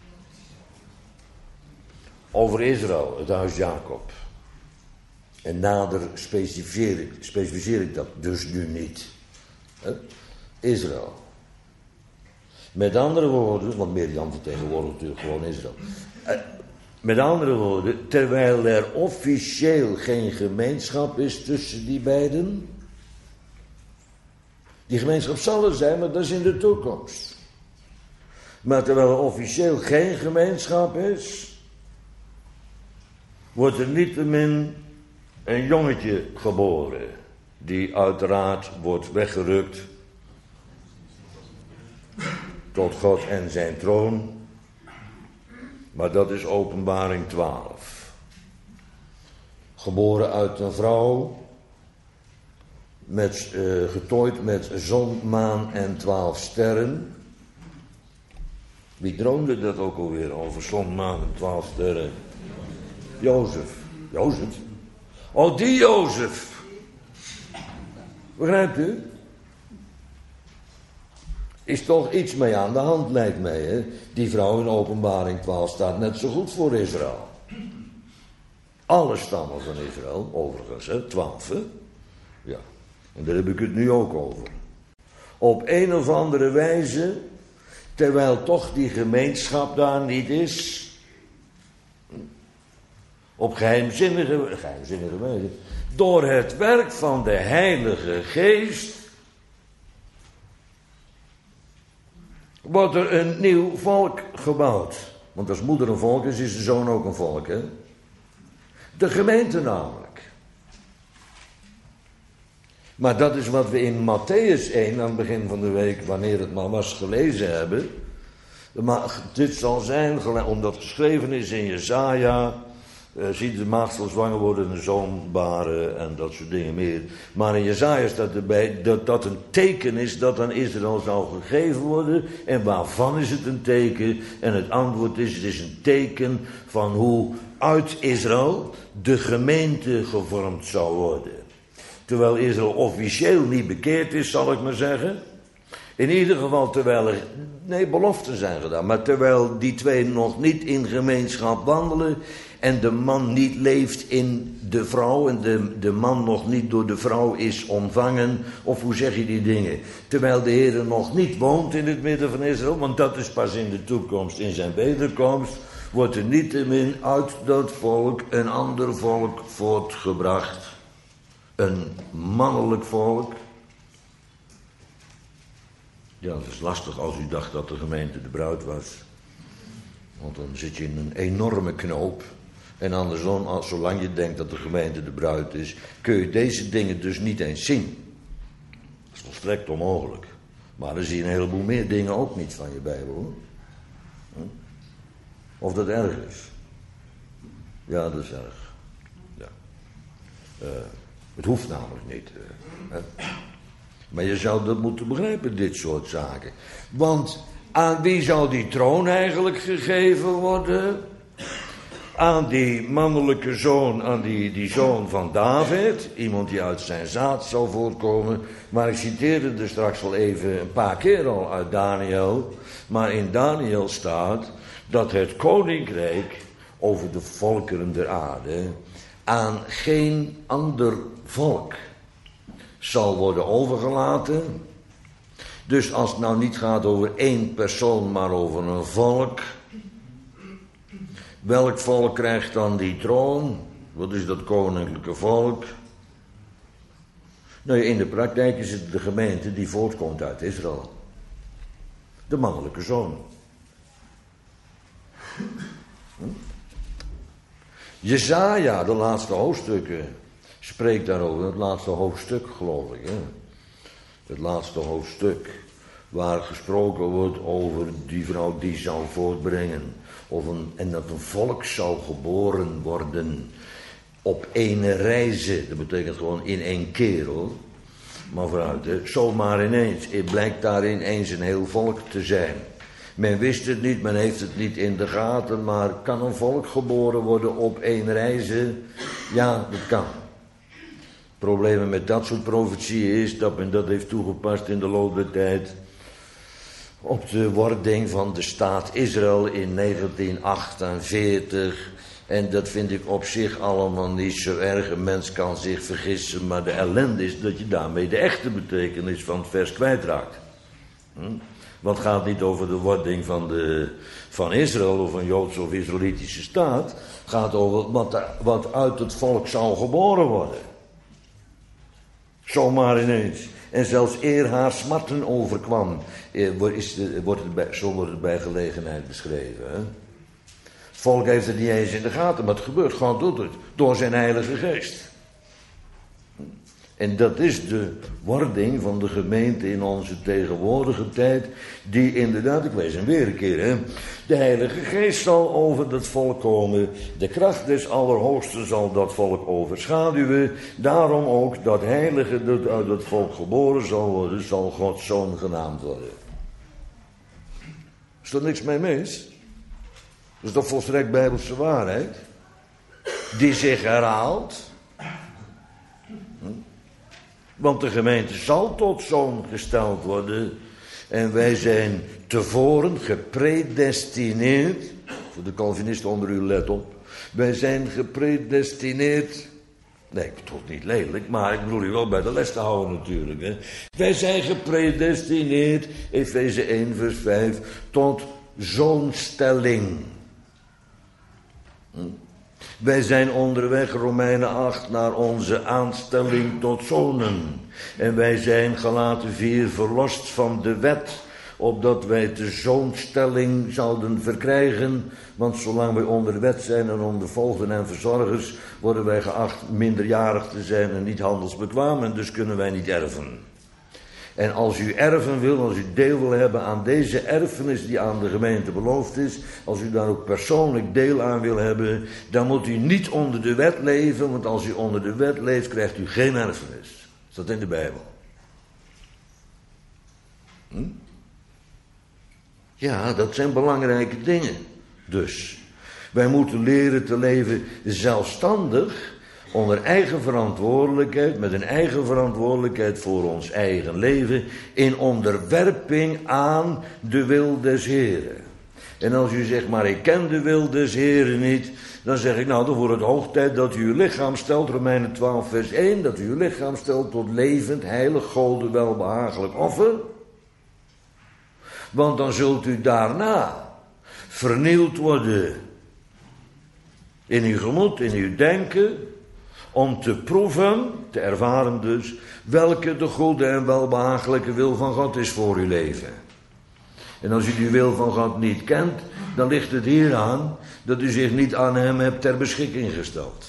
Over Israël, het huis Jacob. En nader specificeer ik, specificeer ik dat dus nu niet. He? Israël. Met andere woorden, want Mirjam vertegenwoordigt natuurlijk gewoon Israël. Eh, met andere woorden, terwijl er officieel geen gemeenschap is tussen die beiden. Die gemeenschap zal er zijn, maar dat is in de toekomst. Maar terwijl er officieel geen gemeenschap is, wordt er niettemin een jongetje geboren, die uiteraard wordt weggerukt tot God en zijn troon. Maar dat is Openbaring twaalf. Geboren uit een vrouw, met, uh, getooid met zon, maan en twaalf sterren. Wie droomde dat ook alweer over zonmaanden, twaalf sterren? Jozef. Jozef? Oh, die Jozef. Begrijpt u? Is toch iets mee aan de hand, lijkt mij, hè? Die vrouw in Openbaring twaalf staat net zo goed voor Israël. Alle stammen van Israël, overigens, hè? twaalf, hè? Ja, en daar heb ik het nu ook over. Op een of andere wijze, terwijl toch die gemeenschap daar niet is, op geheimzinnige, geheimzinnige wijze, door het werk van de Heilige Geest, wordt er een nieuw volk gebouwd. Want als moeder een volk is, is de zoon ook een volk, hè? De gemeente namelijk. Maar dat is wat we in Mattheüs één, aan het begin van de week, wanneer het maar was, gelezen hebben. Maar dit zal zijn, omdat geschreven is in Jesaja, uh, ziet de maagd zal zwanger worden, een zoon baren en dat soort dingen meer. Maar in Jesaja staat erbij dat dat een teken is dat aan Israël zou gegeven worden. En waarvan is het een teken? En het antwoord is, het is een teken van hoe uit Israël de gemeente gevormd zou worden. Terwijl Israël officieel niet bekeerd is, zal ik maar zeggen. In ieder geval terwijl er, nee, beloften zijn gedaan. Maar terwijl die twee nog niet in gemeenschap wandelen. En de man niet leeft in de vrouw. En de, de man nog niet door de vrouw is ontvangen. Of hoe zeg je die dingen? Terwijl de Heer nog niet woont in het midden van Israël. Want dat is pas in de toekomst, in zijn wederkomst. Wordt er niettemin uit dat volk een ander volk voortgebracht. Een mannelijk volk. Ja, dat is lastig als u dacht dat de gemeente de bruid was. Want dan zit je in een enorme knoop. En andersom, als, zolang je denkt dat de gemeente de bruid is, kun je deze dingen dus niet eens zien. Dat is volstrekt onmogelijk. Maar dan zie je een heleboel meer dingen ook niet van je Bijbel, hoor. Of dat erg is. Ja, dat is erg. Ja. Uh, het hoeft namelijk niet. Uh, hè. Maar je zou dat moeten begrijpen, dit soort zaken. Want aan wie zou die troon eigenlijk gegeven worden? Aan die mannelijke zoon, aan die, die zoon van David. Iemand die uit zijn zaad zou voortkomen. Maar ik citeerde er straks al even een paar keer al uit Daniel. Maar in Daniel staat dat het koninkrijk over de volkeren der aarde aan geen ander volk zal worden overgelaten. Dus als het nou niet gaat over één persoon, maar over een volk. Welk volk krijgt dan die troon? Wat is dat koninklijke volk? Nou, in de praktijk is het de gemeente die voortkomt uit Israël. De mannelijke zoon. Hm? Jesaja, de laatste hoofdstukken, spreekt daarover. Het laatste hoofdstuk, geloof ik. Hè? Het laatste hoofdstuk. Waar gesproken wordt over die vrouw die zou voortbrengen. Of een, en dat een volk zou geboren worden. Op één reize. Dat betekent gewoon in één keer, hoor. Maar vooruit, hè. Zomaar ineens. Het blijkt daar ineens een heel volk te zijn. Men wist het niet, men heeft het niet in de gaten. Maar kan een volk geboren worden op één reize? Ja, dat kan. Problemen met dat soort profetieën is dat men dat heeft toegepast in de loop der tijd op de wording van de staat Israël in negentien achtenveertig. En dat vind ik op zich allemaal niet zo erg. Een mens kan zich vergissen, maar de ellende is dat je daarmee de echte betekenis van het vers kwijtraakt. Hm? Want het gaat niet over de wording van, de, van Israël of een Joodse of Israëlitische staat. Het gaat over wat, wat uit het volk zou geboren worden. Zomaar ineens. En zelfs eer haar smarten overkwam, is de, wordt het bij, zo wordt het bij gelegenheid beschreven. Hè? Het volk heeft het niet eens in de gaten, maar het gebeurt gewoon door, het, door zijn Heilige Geest. En dat is de wording van de gemeente in onze tegenwoordige tijd, die inderdaad, ik wees hem weer een keer, hè, de Heilige Geest zal over dat volk komen, de kracht des Allerhoogsten zal dat volk overschaduwen, daarom ook dat heilige dat uit het volk geboren zal worden, zal Gods Zoon genaamd worden. Is er niks mee mis? Dat is toch volstrekt bijbelse waarheid? Die zich herhaalt. Hm? Want de gemeente zal tot zoon gesteld worden. En wij zijn tevoren gepredestineerd. Voor de Calvinisten onder u, let op. Wij zijn gepredestineerd. Nee, ik bedoel het niet lelijk, maar ik bedoel je wel bij de les te houden natuurlijk. Hè. Wij zijn gepredestineerd, Efeze één vers vijf, tot zoonstelling. Hm? Wij zijn onderweg, Romeinen acht, naar onze aanstelling tot zonen. En wij zijn, Galaten vier, verlost van de wet, opdat wij de zoonstelling zouden verkrijgen. Want zolang wij onder de wet zijn en onder voogden en verzorgers, worden wij geacht minderjarig te zijn en niet handelsbekwaam, en dus kunnen wij niet erven. En als u erven wil, als u deel wil hebben aan deze erfenis die aan de gemeente beloofd is, als u daar ook persoonlijk deel aan wil hebben, dan moet u niet onder de wet leven, want als u onder de wet leeft, krijgt u geen erfenis. Dat staat in de Bijbel. Hm? Ja, dat zijn belangrijke dingen. Dus, wij moeten leren te leven zelfstandig, onder eigen verantwoordelijkheid, met een eigen verantwoordelijkheid voor ons eigen leven, in onderwerping aan de wil des Heren. En als u zegt, maar ik ken de wil des Heren niet, dan zeg ik, nou, dan wordt het hoog tijd dat u uw lichaam stelt, Romeinen twaalf vers één, dat u uw lichaam stelt tot levend, heilig, Gode, welbehagelijk offer. Want dan zult u daarna vernieuwd worden in uw gemoed, in uw denken, om te proeven, te ervaren dus, welke de goede en welbehagelijke wil van God is voor uw leven. En als u die wil van God niet kent, dan ligt het hieraan dat u zich niet aan hem hebt ter beschikking gesteld.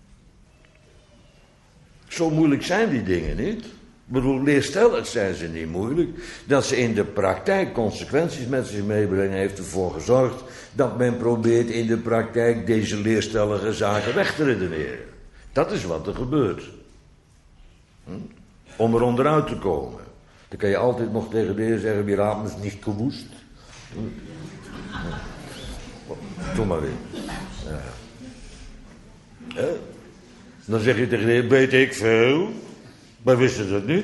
Zo moeilijk zijn die dingen niet. Ik bedoel, leerstellig zijn ze niet moeilijk. Dat ze in de praktijk consequenties met zich meebrengen, heeft ervoor gezorgd dat men probeert in de praktijk deze leerstellige zaken weg te redeneren. Dat is wat er gebeurt. Hm? Om er onderuit te komen. Dan kan je altijd nog tegen de Heer zeggen, wir haben es nicht gewusst. Hm? Doe maar weer. Ja. Ja. Dan zeg je tegen de Heer, weet ik veel. Wij wisten dat niet.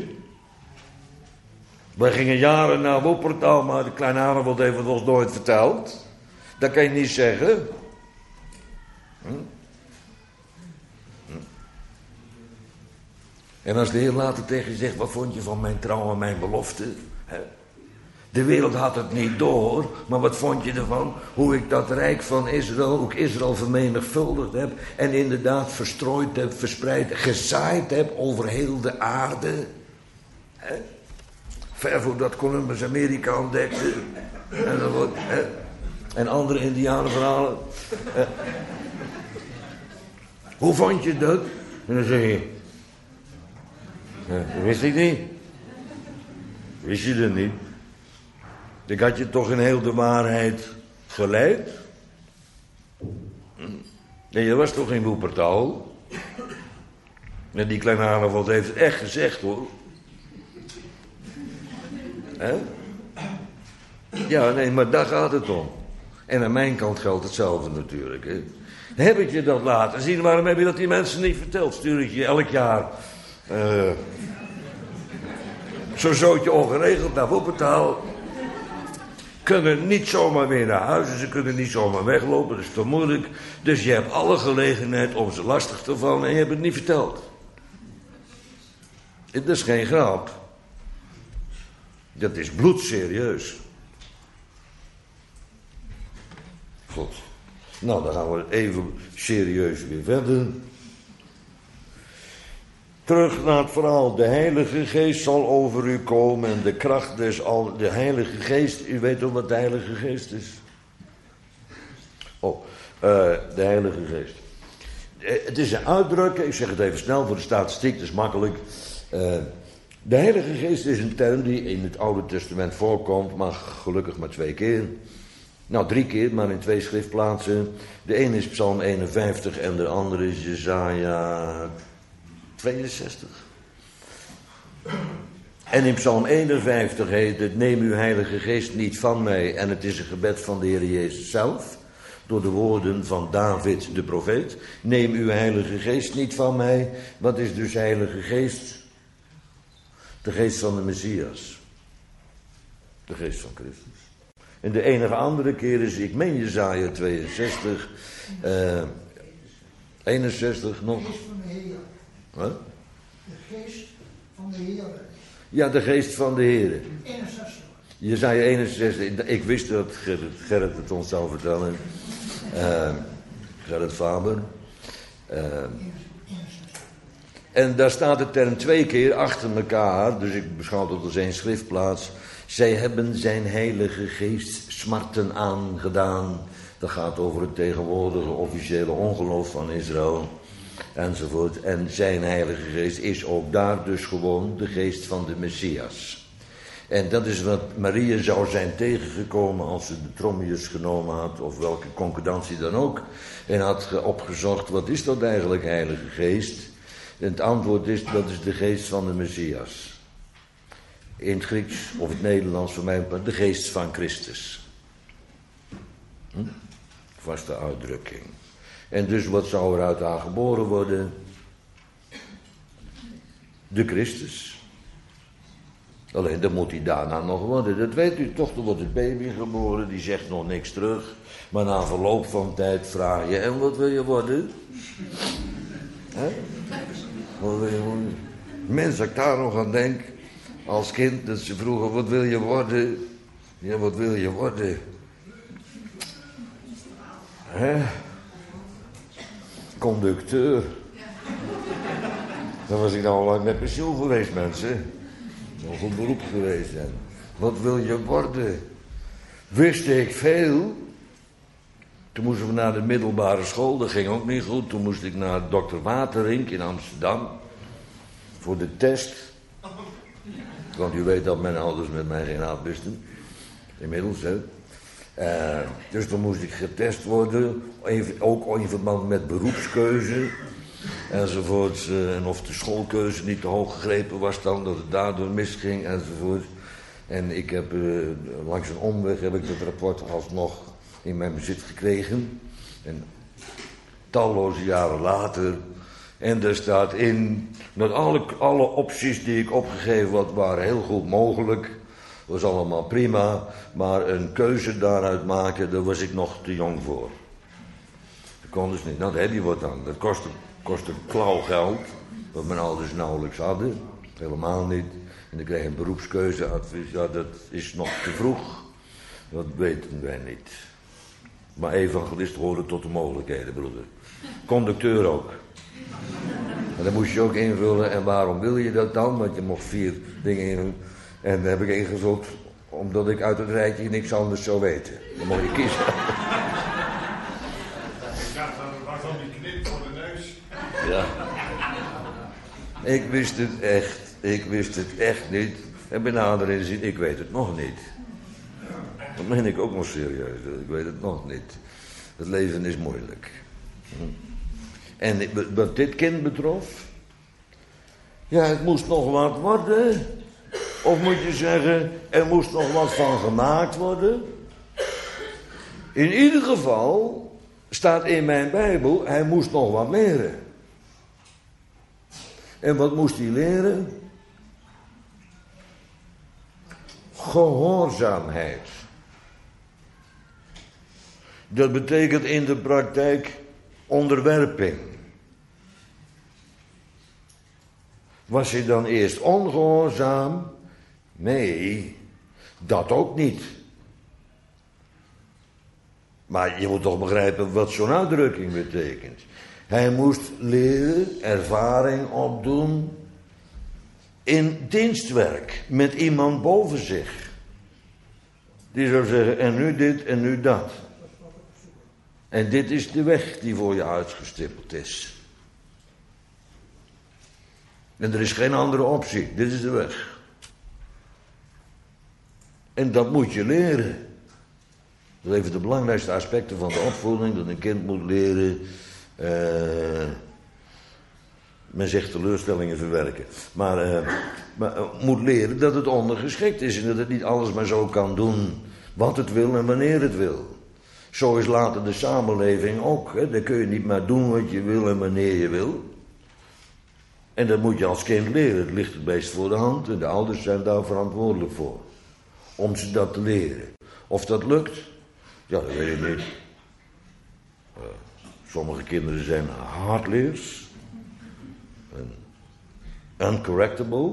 Wij gingen jaren naar Wuppertal, maar de kleine Arnold heeft het ons nooit verteld. Dat kan je niet zeggen. Hm? Hm? En als de Heer later tegen je zegt, wat vond je van mijn trouw en mijn belofte? Hè? De wereld had het niet door, maar wat vond je ervan? Hoe ik dat rijk van Israël, ook Israël vermenigvuldigd heb en inderdaad verstrooid heb, verspreid, gezaaid heb over heel de aarde. Hè? Ver voordat Columbus Amerika ontdekte. En, dat wordt, hè? En andere indianenverhalen. Hè? Hoe vond je dat? En dan zeg je, ja, dat wist ik niet. Wist je dat niet? Ik had je toch in heel de waarheid geleid? Nee, je was toch in Wuppertal? En die kleine Arnold heeft het echt gezegd, hoor. Hè? Ja, nee, maar daar gaat het om. En aan mijn kant geldt hetzelfde natuurlijk, hè. Heb ik je dat laten zien? Waarom heb je dat die mensen niet verteld? Stuur ik je elk jaar uh, zo'n zootje ongeregeld naar Wuppertal. Kunnen niet zomaar weer naar huis en ze kunnen niet zomaar weglopen, dat is te moeilijk. Dus je hebt alle gelegenheid om ze lastig te vallen en je hebt het niet verteld. Het is geen grap. Dat is bloedserieus. Goed. Nou, dan gaan we even serieus weer verder. Terug naar het verhaal. De Heilige Geest zal over u komen en de kracht des al. De Heilige Geest, u weet ook wat de Heilige Geest is. Oh, uh, de Heilige Geest. Het is een uitdrukking, ik zeg het even snel voor de statistiek, dat is makkelijk. Uh, de Heilige Geest is een term die in het Oude Testament voorkomt, maar gelukkig maar twee keer. Nou, drie keer, maar in twee schriftplaatsen. De ene is Psalm eenenvijftig en de andere is Jesaja tweeënzestig. En in Psalm eenenvijftig heet het: neem uw Heilige Geest niet van mij. En het is een gebed van de Heer Jezus zelf. Door de woorden van David de profeet. Neem uw Heilige Geest niet van mij. Wat is dus Heilige Geest? De geest van de Messias. De geest van Christus. En de enige andere keer is, ik meen Jesaja tweeënzestig. Uh, eenenzestig nog. De geest van de Heer. Wat? De geest van de Heer. Ja, de geest van de Heer. eenenzestig. Jesaja eenenzestig. Ik wist dat Gerrit, Gerrit het ons zou vertellen. Uh, Gerrit Faber. Uh, en daar staat de term twee keer achter elkaar. Dus ik beschouw dat als één schriftplaats. Zij hebben zijn Heilige Geest smarten aangedaan. Dat gaat over het tegenwoordige officiële ongeloof van Israël. Enzovoort. En zijn Heilige Geest is ook daar dus gewoon de geest van de Messias. En dat is wat Maria zou zijn tegengekomen als ze de trommius genomen had, of welke concordantie dan ook. En had opgezocht, wat is dat eigenlijk, Heilige Geest? En het antwoord is, dat is de geest van de Messias. In het Grieks, of het Nederlands voor mij, de geest van Christus. Hm? Vaste uitdrukking. En dus wat zou er uit haar geboren worden? De Christus. Alleen dan moet hij daarna nog worden. Dat weet u toch, er wordt het baby geboren, die zegt nog niks terug. Maar na verloop van tijd vraag je, en wat wil je worden? Hè? Wat wil je worden? Mensen, als ik daar nog aan denk, als kind, dat ze vroegen, wat wil je worden? Ja, wat wil je worden? Hè? Conducteur. Dan was ik nou al lang met pensioen geweest, mensen. Nog een beroep geweest zijn. Wat wil je worden? Wist ik veel. Toen moesten we naar de middelbare school, dat ging ook niet goed. Toen moest ik naar dokter Waterink in Amsterdam. Voor de test. Want u weet dat mijn ouders met mij geen raad wisten. Inmiddels, hè. Uh, dus dan moest ik getest worden. Even, ook in verband met beroepskeuze. Enzovoort. Uh, en of de schoolkeuze niet te hoog gegrepen was dan, dat het daardoor misging, enzovoort. En ik heb uh, langs een omweg heb ik dat rapport alsnog in mijn bezit gekregen. En talloze jaren later. En daar staat in dat alle, alle opties die ik opgegeven had, waren heel goed mogelijk. Dat was allemaal prima. Maar een keuze daaruit maken, daar was ik nog te jong voor. Dat kon dus niet. Nou, dat heb je wat dan. Dat kostte, kostte klauw geld. Wat mijn ouders nauwelijks hadden. Helemaal niet. En ik kreeg een beroepskeuzeadvies. Ja, dat is nog te vroeg. Dat weten wij niet. Maar evangelist hoorde tot de mogelijkheden, broeder. Conducteur ook. En dan moest je ook invullen. En waarom wil je dat dan? Want je mocht vier dingen invullen. En daar heb ik ingevuld omdat ik uit het rijtje niks anders zou weten. Dan moet je kiezen. Ja, waarvan die knip voor de neus. Ja. Ik wist het echt. Ik wist het echt niet. En bij nader inzien, ik weet het nog niet. Dat meen ik ook nog serieus. Ik weet het nog niet. Het leven is moeilijk. En wat dit kind betrof. Ja, het moest nog wat worden. Of moet je zeggen, er moest nog wat van gemaakt worden. In ieder geval staat in mijn Bijbel, hij moest nog wat leren. En wat moest hij leren? Gehoorzaamheid. Dat betekent in de praktijk onderwerping. Was hij dan eerst ongehoorzaam? Nee, dat ook niet. Maar je moet toch begrijpen wat zo'n uitdrukking betekent. Hij moest leren, ervaring opdoen in dienstwerk met iemand boven zich. Die zou zeggen, en nu dit en nu dat. En dit is de weg die voor je uitgestippeld is. En er is geen andere optie, dit is de weg. En dat moet je leren. Dat is even de belangrijkste aspecten van de opvoeding. Dat een kind moet leren. Uh, Men zegt teleurstellingen verwerken. Maar, uh, maar uh, moet leren dat het ondergeschikt is. En dat het niet alles maar zo kan doen wat het wil en wanneer het wil. Zo is later de samenleving ook. Hè. Dan kun je niet maar doen wat je wil en wanneer je wil. En dat moet je als kind leren. Het ligt het meest voor de hand. En de ouders zijn daar verantwoordelijk voor. Om ze dat te leren. Of dat lukt? Ja, dat weet ik niet. Uh, sommige kinderen zijn hardleers. Uncorrectable.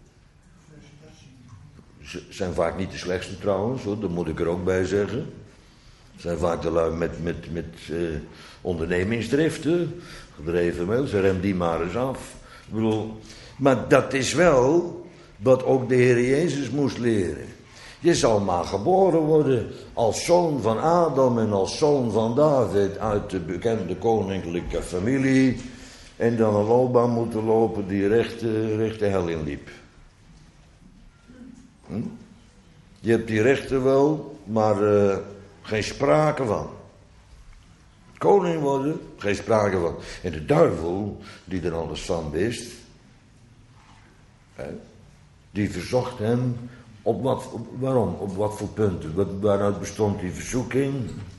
Ze zijn vaak niet de slechtste trouwens, hoor. Dat moet ik er ook bij zeggen. Ze zijn vaak de lui met, met, met uh, ondernemingsdriften. Gedreven mee, ze rem die maar eens af. Ik bedoel, maar dat is wel wat ook de Heer Jezus moest leren. Je zal maar geboren worden als zoon van Adam en als zoon van David uit de bekende koninklijke familie. En dan een loopbaan moeten lopen die recht, uh, recht de hel inliep. Hm? Je hebt die rechten wel, maar uh, geen sprake van. Koning worden, geen sprake van. En de duivel, die er alles van wist, hè, die verzocht hem op wat, op, waarom, op wat voor punten, wat, waaruit bestond die verzoeking?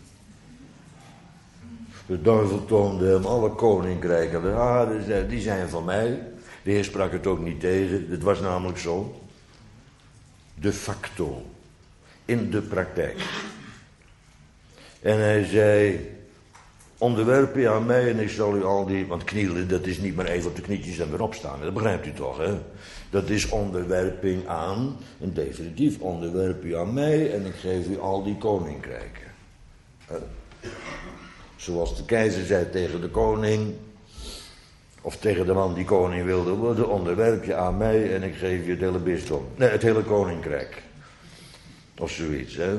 De duivel toonde hem alle koninkrijken. Ah, die zijn van mij. De Heer sprak het ook niet tegen. Het was namelijk zo. De facto. In de praktijk. En hij zei, onderwerp je aan mij en ik zal u al die... Want knielen, dat is niet maar even op de knietjes en weer opstaan. Dat begrijpt u toch, hè? Dat is onderwerping aan, een definitief onderwerp u aan mij en ik geef u al die koninkrijken. Hè? Zoals de keizer zei tegen de koning, of tegen de man die koning wilde worden, onderwerp je aan mij en ik geef je het hele bisdom. Nee, het hele koninkrijk. Of zoiets, hè.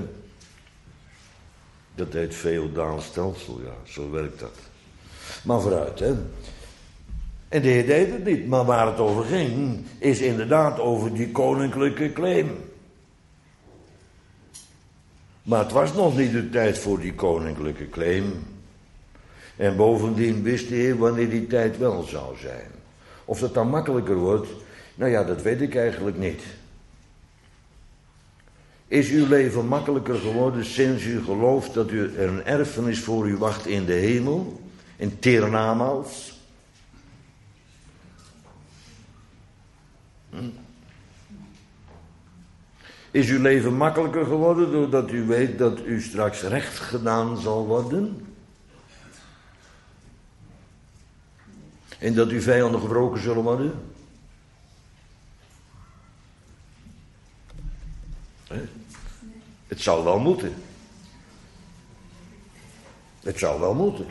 Dat heet feodaal stelsel, ja, zo werkt dat. Maar vooruit, hè. En de Heer deed het niet, maar waar het over ging, is inderdaad over die koninklijke claim. Maar het was nog niet de tijd voor die koninklijke claim. En bovendien wist de Heer wanneer die tijd wel zou zijn. Of dat dan makkelijker wordt, nou ja, dat weet ik eigenlijk niet. Is uw leven makkelijker geworden sinds u gelooft dat u er een erfenis voor u wacht in de hemel? In Ternamaals? Hm? Is uw leven makkelijker geworden doordat u weet dat u straks recht gedaan zal worden? En dat uw vijanden gebroken zullen worden? Het zal wel moeten. Het zal wel moeten.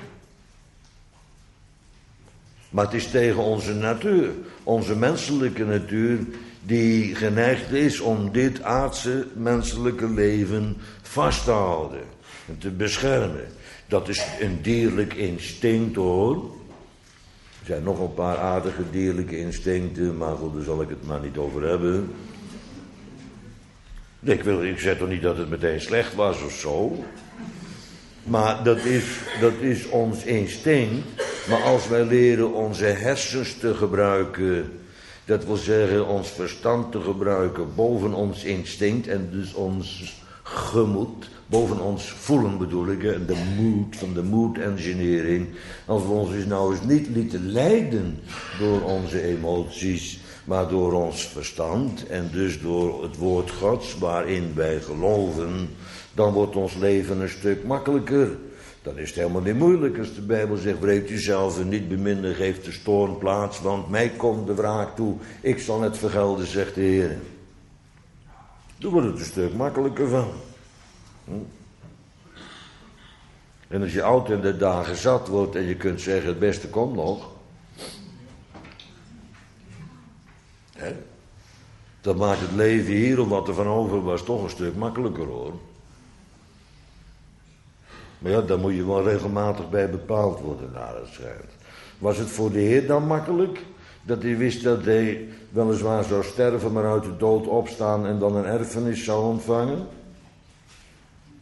Maar het is tegen onze natuur, onze menselijke natuur, die geneigd is om dit aardse menselijke leven vast te houden en te beschermen. Dat is een dierlijk instinct, hoor. Er zijn nog een paar aardige dierlijke instincten, maar goed, daar zal ik het maar niet over hebben. Ik, wil, ik zeg toch niet dat het meteen slecht was of zo. Maar dat is, dat is ons instinct. Maar als wij leren onze hersens te gebruiken, dat wil zeggen ons verstand te gebruiken boven ons instinct en dus ons gemoed, boven ons voelen bedoel ik, en de mood van de mood engineering. Als we ons dus nou eens niet lieten leiden door onze emoties, maar door ons verstand en dus door het woord Gods waarin wij geloven, dan wordt ons leven een stuk makkelijker. Dan is het helemaal niet moeilijk als de Bijbel zegt, breekt u zelf en niet beminder, geeft de stoorn plaats, want mij komt de wraak toe, ik zal het vergelden, zegt de Heer. Dan wordt het een stuk makkelijker van. Hm? En als je oud en de dagen zat wordt en je kunt zeggen, het beste komt nog, hè? Dan maakt het leven hier, of wat er van over was, toch een stuk makkelijker, hoor. Maar ja, daar moet je wel regelmatig bij bepaald worden, naar het schijnt. Was het voor de Heer dan makkelijk? Dat hij wist dat hij weliswaar zou sterven, maar uit de dood opstaan en dan een erfenis zou ontvangen?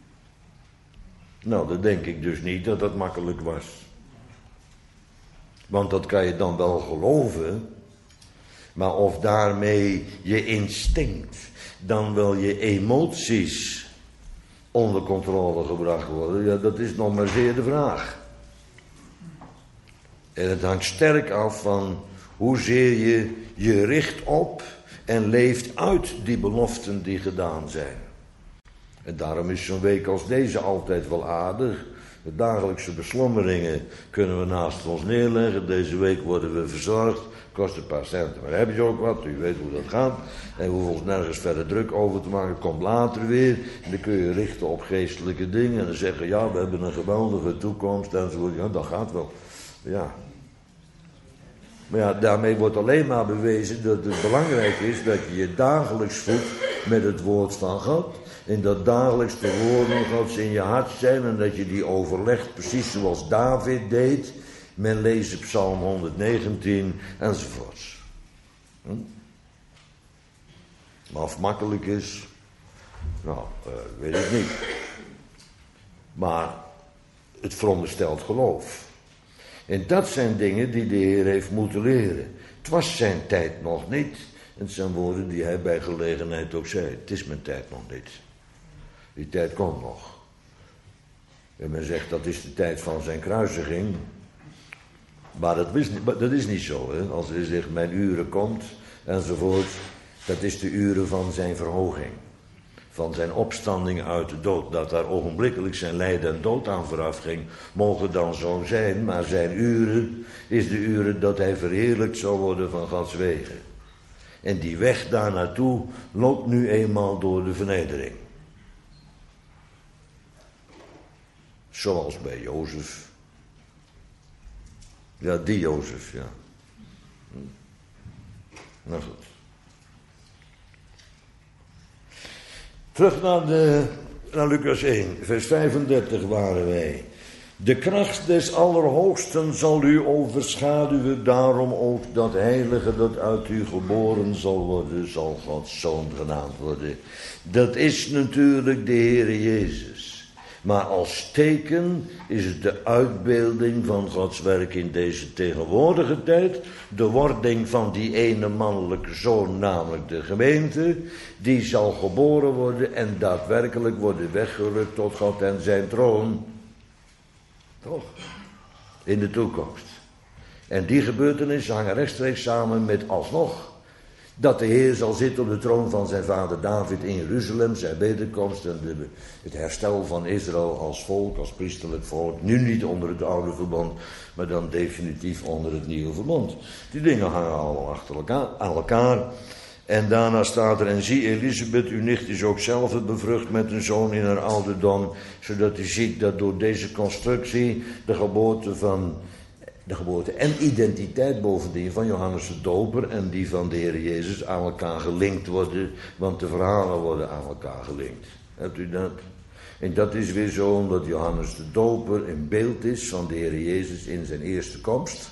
Nou, dat denk ik dus niet dat dat makkelijk was. Want dat kan je dan wel geloven. Maar of daarmee je instinct, dan wel je emoties onder controle gebracht worden, ja, dat is nog maar zeer de vraag. En het hangt sterk af van hoezeer je je richt op en leeft uit die beloften die gedaan zijn. En daarom is zo'n week als deze altijd wel aardig. De dagelijkse beslommeringen kunnen we naast ons neerleggen. Deze week worden we verzorgd. Kost een paar centen, maar heb je ook wat. U weet hoe dat gaat. En we hoeven ons nergens verder druk over te maken. Komt later weer. En dan kun je richten op geestelijke dingen. En dan zeggen, ja, we hebben een geweldige toekomst. Enzovoort. Ja, dat gaat wel. Ja. Maar ja, daarmee wordt alleen maar bewezen dat het belangrijk is dat je je dagelijks voedt met het woord van God. En dat dagelijks de woorden Gods in je hart zijn en dat je die overlegt precies zoals David deed. Men leest Psalm honderdnegentien enzovoorts. Hm? Maar of het makkelijk is, nou, uh, weet ik niet. Maar het veronderstelt geloof. En dat zijn dingen die de Heer heeft moeten leren. Het was zijn tijd nog niet. En het zijn woorden die hij bij gelegenheid ook zei. Het is mijn tijd nog niet. Die tijd komt nog. En men zegt dat is de tijd van zijn kruisiging. Maar dat is, dat is niet zo. Hè? Als hij zegt mijn uren komt enzovoort. Dat is de uren van zijn verhoging. Van zijn opstanding uit de dood. Dat daar ogenblikkelijk zijn lijden en dood aan vooraf ging. Mogen dan zo zijn. Maar zijn uren is de uren dat hij verheerlijkt zal worden van Gods wegen. En die weg daar naartoe loopt nu eenmaal door de vernedering. Zoals bij Jozef. Ja, die Jozef, ja. Nou goed. Terug naar, de, naar Lucas één, vers vijfendertig waren wij. De kracht des Allerhoogsten zal u overschaduwen, daarom ook dat heilige dat uit u geboren zal worden, zal Gods Zoon genaamd worden. Dat is natuurlijk de Heere Jezus. Maar als teken is het de uitbeelding van Gods werk in deze tegenwoordige tijd. De wording van die ene mannelijke zoon, namelijk de gemeente. Die zal geboren worden en daadwerkelijk worden weggerukt tot God en zijn troon. Toch? In de toekomst. En die gebeurtenissen hangen rechtstreeks samen met alsnog dat de Heer zal zitten op de troon van zijn vader David in Jeruzalem, zijn wederkomst en de, het herstel van Israël als volk, als priesterlijk volk. Nu niet onder het oude verbond, maar dan definitief onder het nieuwe verbond. Die dingen hangen allemaal achter elkaar, aan elkaar. En daarna staat er, en zie Elisabeth, uw nicht is ook zelf bevrucht met een zoon in haar ouderdom, zodat u ziet dat door deze constructie de geboorte van De geboorte en identiteit bovendien van Johannes de Doper en die van de Heer Jezus aan elkaar gelinkt worden, want de verhalen worden aan elkaar gelinkt. Hebt u dat? En dat is weer zo omdat Johannes de Doper een beeld is van de Heer Jezus in zijn eerste komst.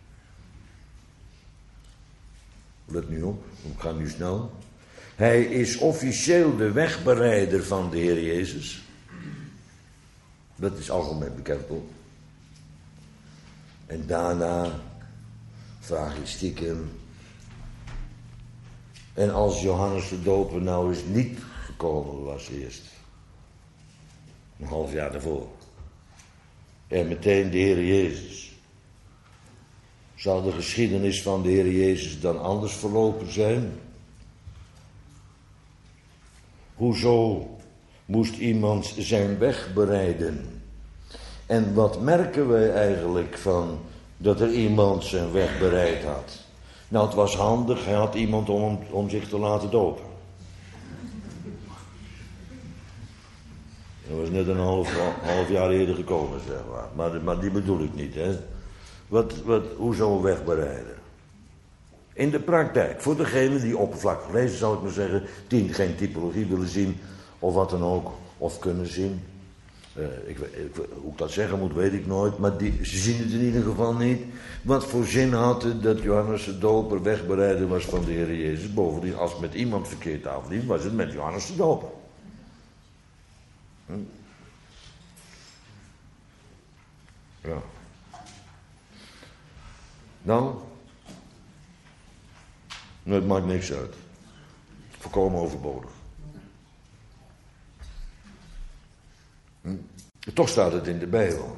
Let nu op, ik ga nu snel. Hij is officieel de wegbereider van de Heer Jezus. Dat is algemeen bekend hoor. En daarna vraag ik stiekem. En als Johannes de Doper nou eens niet gekomen was eerst. Een half jaar daarvoor. En meteen de Heer Jezus. Zou de geschiedenis van de Heer Jezus dan anders verlopen zijn? Hoezo moest iemand zijn weg bereiden? En wat merken we eigenlijk van dat er iemand zijn weg bereid had? Nou, het was handig, hij had iemand om, om zich te laten dopen. Dat was net een half, half jaar eerder gekomen, zeg maar. Maar, maar die bedoel ik niet, hè. Wat, wat, hoezo wegbereiden? In de praktijk, voor degene die oppervlakkig lezen, zou ik maar zeggen, die geen typologie willen zien, of wat dan ook, of kunnen zien. Uh, ik, ik, hoe ik dat zeggen moet, weet ik nooit, maar die, ze zien het in ieder geval niet. Wat voor zin had het dat Johannes de Doper wegbereider was van de Heer Jezus? Bovendien, als het met iemand verkeerd afliep, was het met Johannes de Doper. Hm? Ja. Nou? Nee, het maakt niks uit. Volkomen overbodig. Hm? Toch staat het in de Bijbel.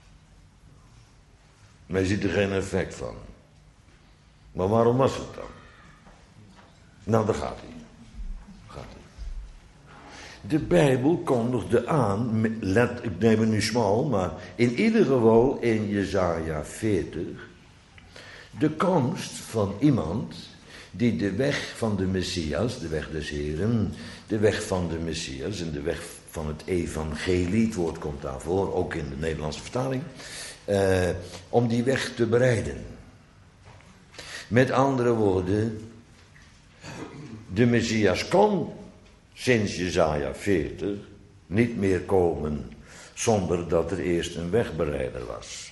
Maar je ziet er geen effect van. Maar waarom was het dan? Nou, daar gaat hij. Gaat hij. De Bijbel kondigde aan, let, ik neem het nu smal, maar in ieder geval in Jesaja veertig, de komst van iemand die de weg van de Messias, de weg des Heren, de weg van de Messias en de weg van het evangelie, het woord komt daarvoor, ook in de Nederlandse vertaling, eh, om die weg te bereiden. Met andere woorden, de Messias kon sinds Jesaja veertig niet meer komen zonder dat er eerst een wegbereider was.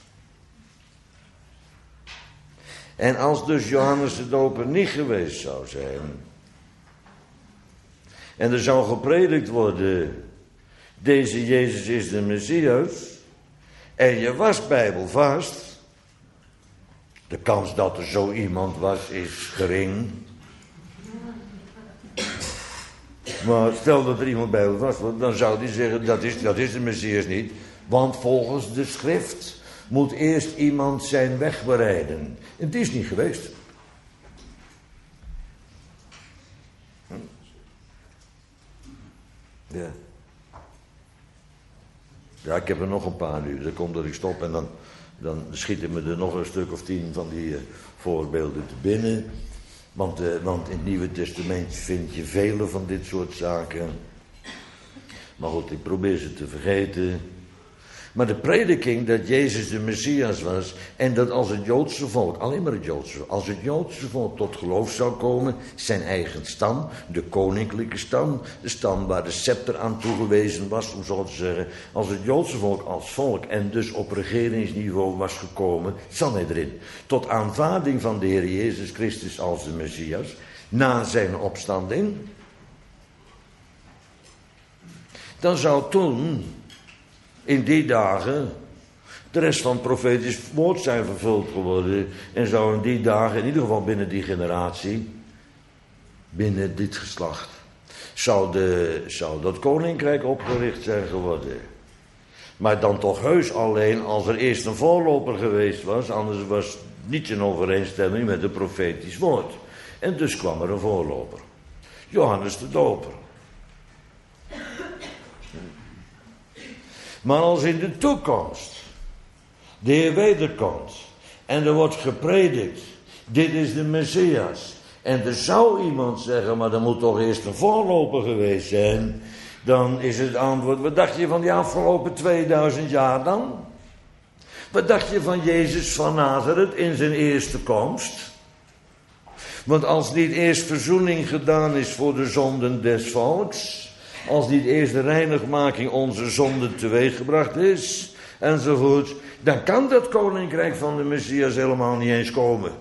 En als dus Johannes de Doper niet geweest zou zijn, en er zou gepredikt worden, deze Jezus is de Messias, en je was bijbelvast, de kans dat er zo iemand was is gering. Maar stel dat er iemand bijbelvast was, dan zou die zeggen, dat is, dat is de Messias niet, want volgens de schrift moet eerst iemand zijn weg bereiden. En het is niet geweest. Hm? Ja. Ja, ik heb er nog een paar nu. Dan komt dat ik stop en dan, dan schieten me er nog een stuk of tien van die uh, voorbeelden te binnen. Want, uh, want in het Nieuwe Testament vind je vele van dit soort zaken. Maar goed, ik probeer ze te vergeten. Maar de prediking dat Jezus de Messias was en dat als het Joodse volk, alleen maar het Joodse volk, als het Joodse volk tot geloof zou komen, zijn eigen stam, de koninklijke stam, de stam waar de scepter aan toegewezen was, om zo te zeggen, als het Joodse volk als volk en dus op regeringsniveau was gekomen, zat hij erin, tot aanvaarding van de Heer Jezus Christus als de Messias, na zijn opstanding, dan zou toen in die dagen de rest van het profetisch woord zijn vervuld geworden. En zou in die dagen, in ieder geval binnen die generatie, binnen dit geslacht, zou, de, zou dat koninkrijk opgericht zijn geworden. Maar dan toch heus alleen als er eerst een voorloper geweest was, anders was het niet in overeenstemming met het profetisch woord. En dus kwam er een voorloper. Johannes de Doper. Maar als in de toekomst de Heer wederkomt en er wordt gepredikt, dit is de Messias, en er zou iemand zeggen, maar er moet toch eerst een voorloper geweest zijn, dan is het antwoord, wat dacht je van die afgelopen tweeduizend jaar dan? Wat dacht je van Jezus van Nazareth in zijn eerste komst? Want als niet eerst verzoening gedaan is voor de zonden des volks, als niet eerst de reinigmaking onze zonden teweeggebracht is, enzovoort, dan kan dat koninkrijk van de Messias helemaal niet eens komen.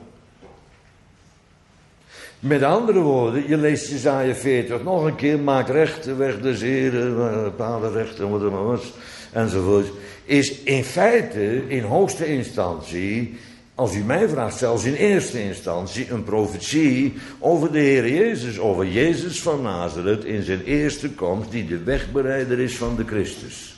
Met andere woorden, je leest Jesaja veertig nog een keer, maak recht de weg des Heren, padenrecht en wat er maar was, enzovoort, is in feite, in hoogste instantie, als u mij vraagt, zelfs in eerste instantie, een profetie over de Heer Jezus, over Jezus van Nazareth in zijn eerste komst, die de wegbereider is van de Christus.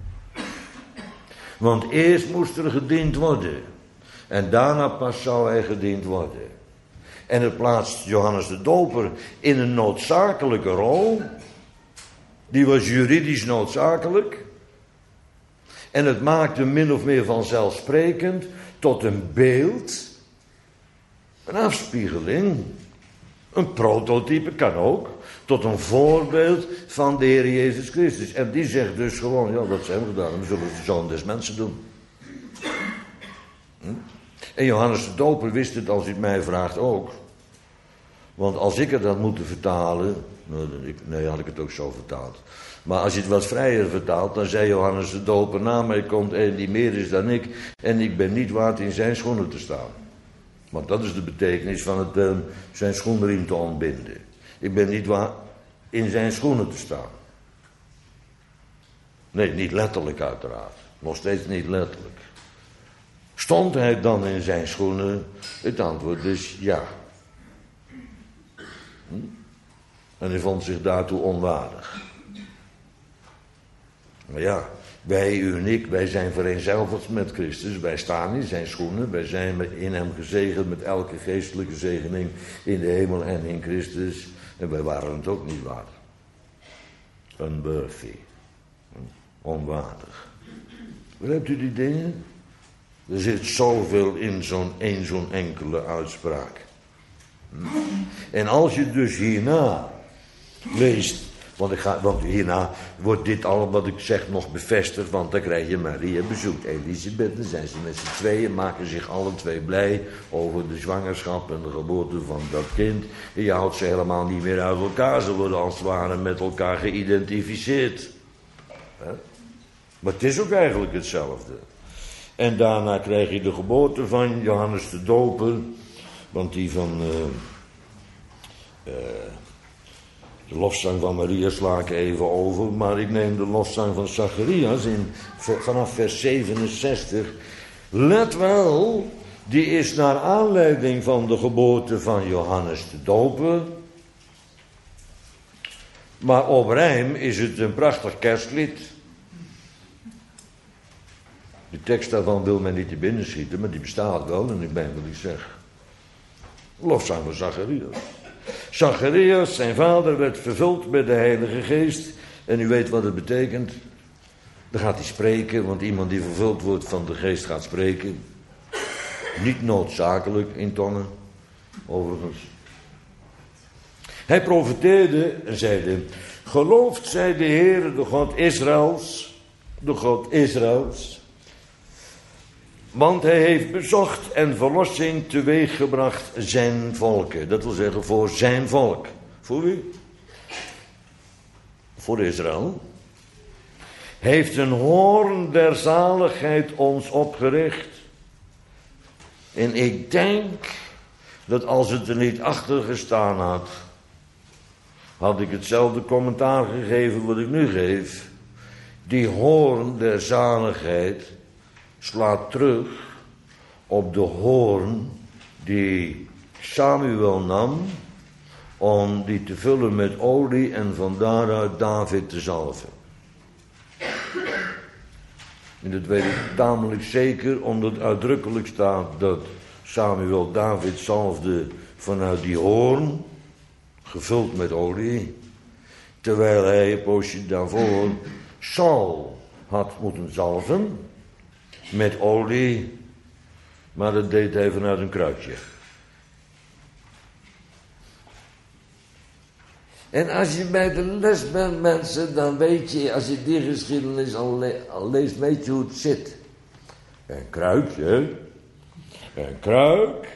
Want eerst moest er gediend worden, en daarna pas zou hij gediend worden. En het plaatst Johannes de Doper in een noodzakelijke rol, die was juridisch noodzakelijk, en het maakte min of meer vanzelfsprekend tot een beeld, een afspiegeling, een prototype kan ook, tot een voorbeeld van de Heer Jezus Christus. En die zegt dus gewoon, ja, dat zijn we gedaan, we zullen de Zoon des Mensen doen. Hm? En Johannes de Doper wist het, als u het mij vraagt, ook. Want als ik het had moeten vertalen, nou, nee, had ik het ook zo vertaald. Maar als je het wat vrijer vertaalt, dan zei Johannes de Doper, na mij komt een die meer is dan ik, en ik ben niet waard in zijn schoenen te staan. Want dat is de betekenis van het uh, zijn schoenriem te ontbinden. Ik ben niet waard in zijn schoenen te staan. Nee, niet letterlijk uiteraard. Nog steeds niet letterlijk. Stond hij dan in zijn schoenen? Het antwoord is ja. Hm? En hij vond zich daartoe onwaardig. Maar ja, wij, u en ik, wij zijn vereenzelvigd met Christus. Wij staan in zijn schoenen. Wij zijn in hem gezegend met elke geestelijke zegening in de hemel en in Christus. En wij waren het ook niet waard. Unworthy. Onwaardig. Begrijpt u die dingen? Er zit zoveel in zo'n een zo'n enkele uitspraak. En als je dus hierna leest, want, ik ga, want hierna wordt dit al wat ik zeg nog bevestigd, want dan krijg je Maria bezoekt Elisabeth, dan zijn ze met z'n tweeën, maken zich alle twee blij over de zwangerschap en de geboorte van dat kind. En je houdt ze helemaal niet meer uit elkaar, ze worden als het ware met elkaar geïdentificeerd. Maar het is ook eigenlijk hetzelfde. En daarna krijg je de geboorte van Johannes de Doper, want die van uh, uh, de lofzang van Maria sla ik even over, maar ik neem de lofzang van Zacharias in, vanaf vers zevenenzestig. Let wel, die is naar aanleiding van de geboorte van Johannes de Doper, maar op rijm is het een prachtig kerstlied. De tekst daarvan wil men niet te binnen schieten, maar die bestaat wel en ik ben wat ik zeg. Lofzang van Zacharias. Zacharias, zijn vader, werd vervuld met de Heilige Geest. En u weet wat het betekent. Dan gaat hij spreken, want iemand die vervuld wordt van de Geest gaat spreken. Niet noodzakelijk in tongen, overigens. Hij profeteerde en zeide: geloofd zij de Heer, de God Israëls, de God Israëls. Want hij heeft bezocht en verlossing teweeggebracht zijn volken. Dat wil zeggen voor zijn volk. Voor wie? Voor Israël. Heeft een hoorn der zaligheid ons opgericht. En ik denk dat als het er niet achter gestaan had, had ik hetzelfde commentaar gegeven wat ik nu geef. Die hoorn der zaligheid slaat terug op de hoorn die Samuel nam om die te vullen met olie en van daaruit David te zalven. En dat weet ik tamelijk zeker, omdat het uitdrukkelijk staat dat Samuel David zalfde vanuit die hoorn, gevuld met olie, terwijl hij een poosje daarvoor Saul had moeten zalven met olie, maar dat deed hij vanuit een kruikje. En als je bij de les bent, mensen, dan weet je, als je die geschiedenis al, le- al leest, weet je hoe het zit. Een kruikje, een kruik,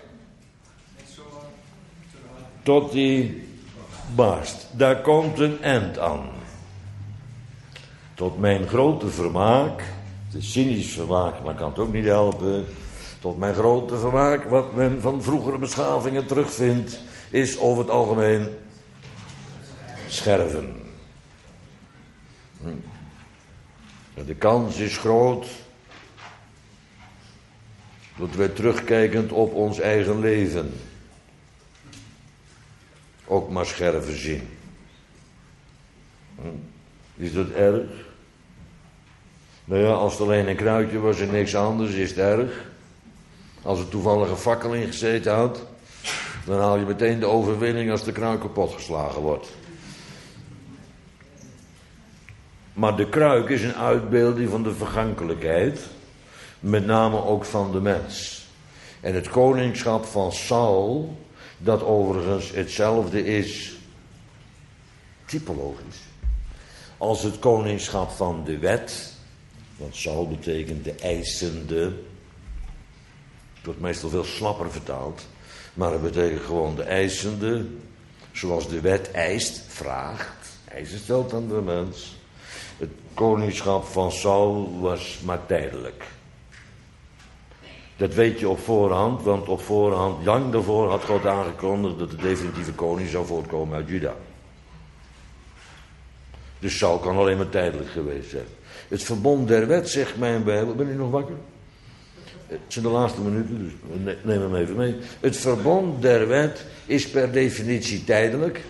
tot die barst. Daar komt een eind aan. Tot mijn grote vermaak, het is cynisch vermaak, maar kan het ook niet helpen. Tot mijn grote vermaak, wat men van vroegere beschavingen terugvindt, is over het algemeen scherven. De kans is groot dat wij terugkijkend op ons eigen leven ook maar scherven zien. Is dat erg? Nou ja, als het alleen een kruidje was en niks anders, is het erg. Als er toevallig een fakkel in gezeten had, dan haal je meteen de overwinning als de kruik kapot geslagen wordt. Maar de kruik is een uitbeelding van de vergankelijkheid, met name ook van de mens. En het koningschap van Saul, dat overigens hetzelfde is, typologisch, als het koningschap van de wet, want Saul betekent de eisende, het wordt meestal veel slapper vertaald, maar het betekent gewoon de eisende, zoals de wet eist, vraagt, eisen stelt aan de mens. Het koningschap van Saul was maar tijdelijk. Dat weet je op voorhand, want op voorhand, lang daarvoor had God aangekondigd dat de definitieve koning zou voortkomen uit Juda. Dus Saul kan alleen maar tijdelijk geweest zijn. Het verbond der wet, zegt mijn Bijbel, ben je nog wakker? Het zijn de laatste minuten, dus neem hem even mee. Het verbond der wet is per definitie tijdelijk.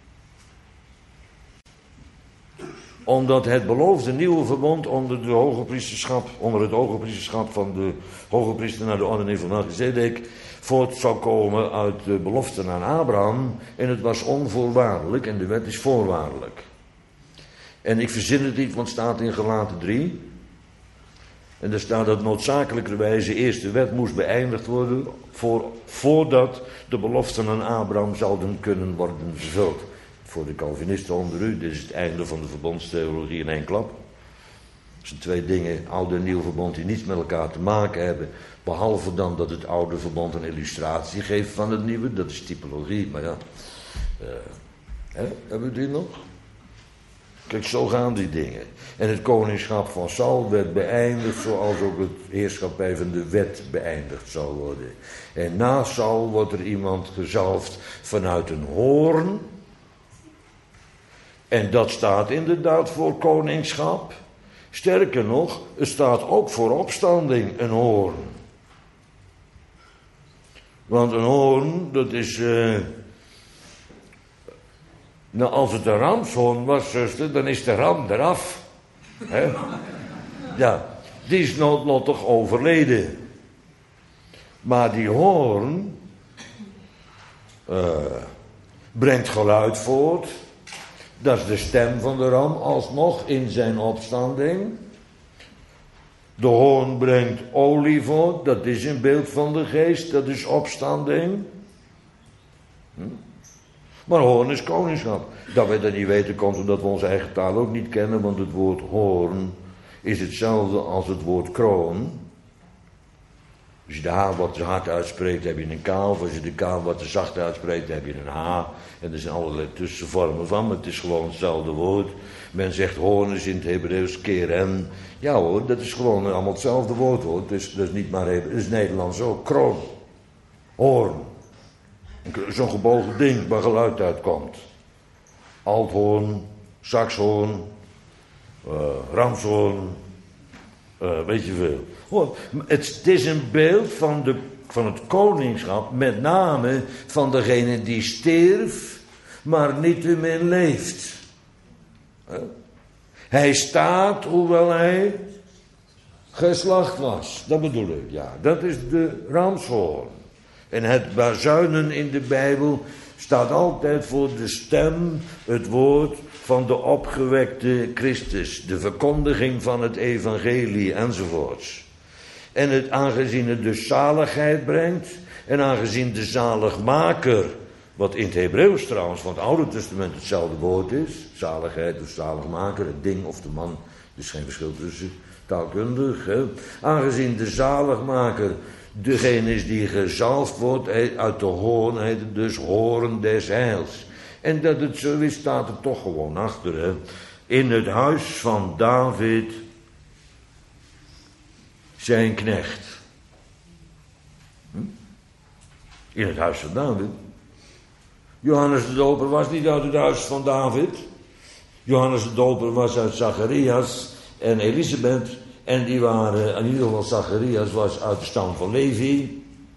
Omdat het beloofde nieuwe verbond onder, de hoge priesterschap, onder het hoge priesterschap van de hoge priester naar de orde van Melchizedek voort zou komen uit de belofte aan Abraham. En het was onvoorwaardelijk en de wet is voorwaardelijk. En ik verzin het niet, want het staat in Galaten drie. En daar staat dat noodzakelijkerwijze eerst de wet moest beëindigd worden voor, voordat de beloften aan Abraham zouden kunnen worden vervuld. Voor de Calvinisten onder u, dit is het einde van de verbondstheologie in één klap. Dat zijn twee dingen, oude en nieuw verbond, die niets met elkaar te maken hebben. Behalve dan dat het oude verbond een illustratie geeft van het nieuwe, dat is typologie. Maar ja, uh, hè, hebben we die nog? Kijk, zo gaan die dingen. En het koningschap van Saul werd beëindigd zoals ook het heerschappij van de wet beëindigd zou worden. En na Saul wordt er iemand gezalfd vanuit een hoorn. En dat staat inderdaad voor koningschap. Sterker nog, het staat ook voor opstanding, een hoorn. Want een hoorn, dat is... Uh, nou, als het een ramshoorn was, zuster, dan is de ram eraf. He? Ja, die is noodlottig overleden. Maar die hoorn uh, brengt geluid voort. Dat is de stem van de ram alsnog in zijn opstanding. De hoorn brengt olie voort, dat is een beeld van de geest, dat is opstanding. Hm? Maar hoorn is koningschap. Dat wij dat niet weten komt omdat we onze eigen taal ook niet kennen, want het woord hoorn is hetzelfde als het woord kroon. Als je de H wat te hard uitspreekt, heb je een K. Of als je de K wat te zacht uitspreekt, heb je een H. En er zijn allerlei tussenvormen van, maar het is gewoon hetzelfde woord. Men zegt hoorn is in het Hebreeuws keren. Ja hoor, dat is gewoon allemaal hetzelfde woord hoor. Het is, dat is niet maar Hebreeuws, het is Nederlands ook. Kroon. Hoorn. Zo'n gebogen ding waar geluid uitkomt. Althoorn, saxhoorn, uh, ramshoorn, uh, weet je veel. Hoor, het, het is een beeld van, de, van het koningschap, met name van degene die stierf, maar niettemin leeft. Uh, hij staat, hoewel hij geslacht was. Dat bedoel ik, ja. Dat is de ramshoorn. En het bazuinen in de Bijbel staat altijd voor de stem, het woord van de opgewekte Christus. De verkondiging van het evangelie enzovoorts. En het, aangezien het dus zaligheid brengt en aangezien de zaligmaker, wat in het Hebreeuws trouwens van het Oude Testament hetzelfde woord is, zaligheid of zaligmaker, het ding of de man, er is geen verschil tussen taalkundig. Hè? Aangezien de zaligmaker degene is die gezalfd wordt, uit de hoorn heet het dus hoorn des heils. En dat het zo is, staat er toch gewoon achter. Hè? In het huis van David, zijn knecht. Hm? In het huis van David. Johannes de Doper was niet uit het huis van David. Johannes de Doper was uit Zacharias en Elisabeth. En die waren, in ieder geval Zacharias was uit de stam van Levi.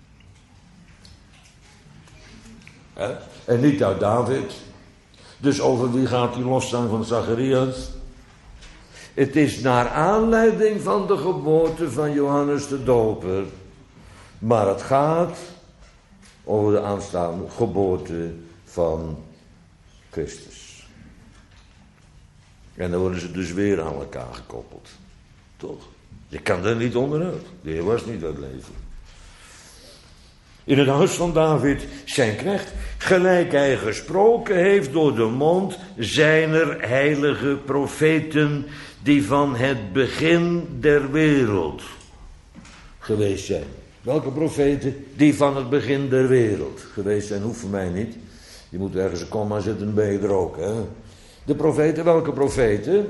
He? En niet uit David. Dus over wie gaat die losstaan van Zacharias? Het is naar aanleiding van de geboorte van Johannes de Doper. Maar het gaat over de aanstaande geboorte van Christus. En dan worden ze dus weer aan elkaar gekoppeld. Toch? Je kan er niet onderuit. De Heer was niet uit leven. In het huis van David, zijn knecht, gelijk hij gesproken heeft door de mond zijner heilige profeten, die van het begin der wereld geweest zijn. Welke profeten? Die van het begin der wereld geweest zijn, hoeft voor mij niet. Je moet ergens een komma zetten, dan ben je er ook. Hè? De profeten, welke profeten?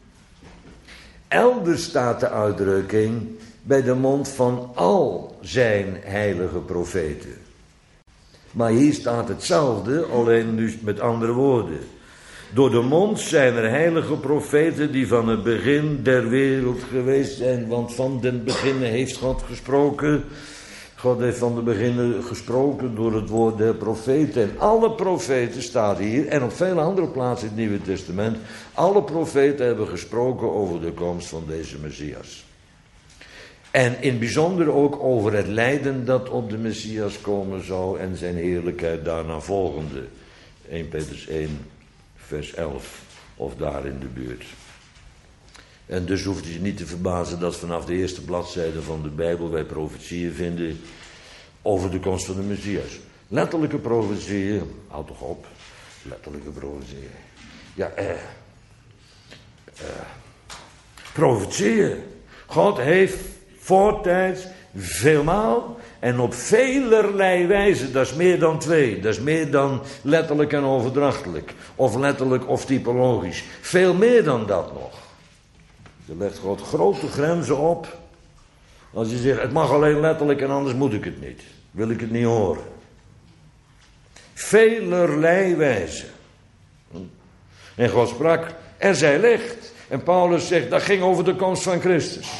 Elders staat de uitdrukking bij de mond van al zijn heilige profeten. Maar hier staat hetzelfde, alleen nu met andere woorden. Door de mond zijn er heilige profeten die van het begin der wereld geweest zijn. Want van den beginnen heeft God gesproken. God heeft van de beginnen gesproken door het woord der profeten. En alle profeten, staat hier, en op vele andere plaatsen in het Nieuwe Testament, alle profeten hebben gesproken over de komst van deze Messias. En in bijzonder ook over het lijden dat op de Messias komen zou en zijn heerlijkheid daarna volgende. Eerste Petrus één, vers elf, of daar in de buurt. En dus hoeft je niet te verbazen dat vanaf de eerste bladzijde van de Bijbel wij profetieën vinden over de komst van de Messias. Letterlijke profetieën, houd toch op, letterlijke profetieën. Ja, eh, eh, profetieën. God heeft voortijds veelmaal en op velerlei wijze, dat is meer dan twee, dat is meer dan letterlijk en overdrachtelijk, of letterlijk of typologisch, veel meer dan dat nog. Je legt God grote grenzen op. Als je zegt, het mag alleen letterlijk en anders moet ik het niet. Wil ik het niet horen. Velerlei wijze. En God sprak, er zij licht. En Paulus zegt, dat ging over de komst van Christus.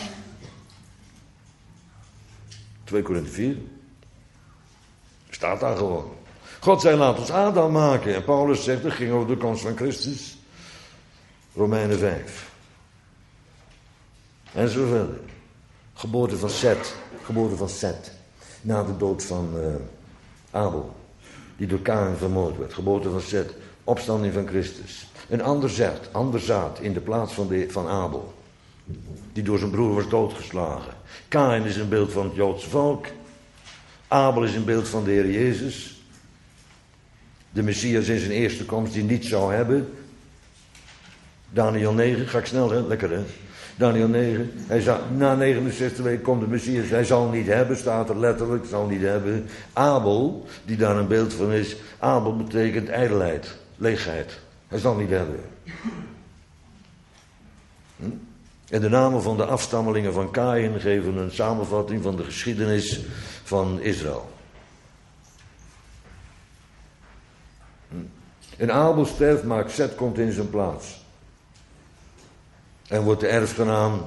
twee Korinthe vier. Staat daar gewoon. God zei, laat ons Adam maken. En Paulus zegt, dat ging over de komst van Christus. Romeinen vijf. En zo verder. Geboorte van Seth. Geboorte van Seth. Na de dood van uh, Abel. Die door Kain vermoord werd. Geboorte van Seth. Opstanding van Christus. Een ander zaad, ander zaad in de plaats van, de, van Abel. Die door zijn broer was doodgeslagen. Kain is een beeld van het Joodse volk. Abel is een beeld van de Heer Jezus. De Messias in zijn eerste komst die niet zou hebben. Daniel negen, ga ik snel hè, lekker hè. Daniel negen, hij zal, na negenenzestig weken komt de Messias, hij zal niet hebben, staat er letterlijk, zal niet hebben. Abel, die daar een beeld van is, Abel betekent ijdelheid, leegheid. Hij zal niet hebben. Hm? En de namen van de afstammelingen van Kain geven een samenvatting van de geschiedenis van Israël. Hm? En Abel sterft, maar Seth komt in zijn plaats. En wordt de erfgenaam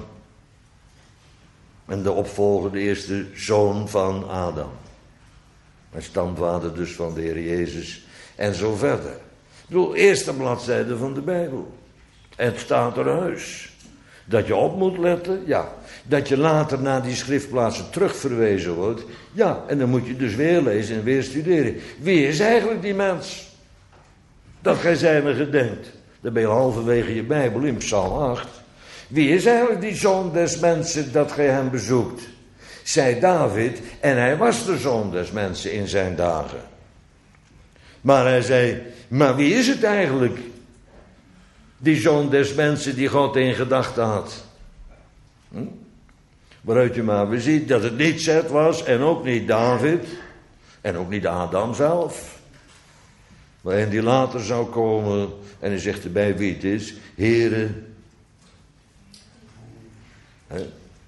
en de opvolger, de eerste zoon van Adam. En stamvader dus van de Heer Jezus. En zo verder. Ik bedoel, eerste bladzijde van de Bijbel. Het staat eruit. Dat je op moet letten, ja. Dat je later naar die schriftplaatsen terugverwezen wordt. Ja, en dan moet je dus weer lezen en weer studeren. Wie is eigenlijk die mens? Dat gij zijne gedenkt. Dan ben je halverwege je Bijbel in Psalm acht. Wie is eigenlijk die zoon des mensen dat gij hem bezoekt? Zei David, en hij was de zoon des mensen in zijn dagen. Maar hij zei, maar wie is het eigenlijk? Die zoon des mensen die God in gedachten had. Hm? Waaruit je maar weer ziet dat het niet Seth was en ook niet David. En ook niet Adam zelf. Maar en die later zou komen en hij zegt erbij wie het is. Heere. He.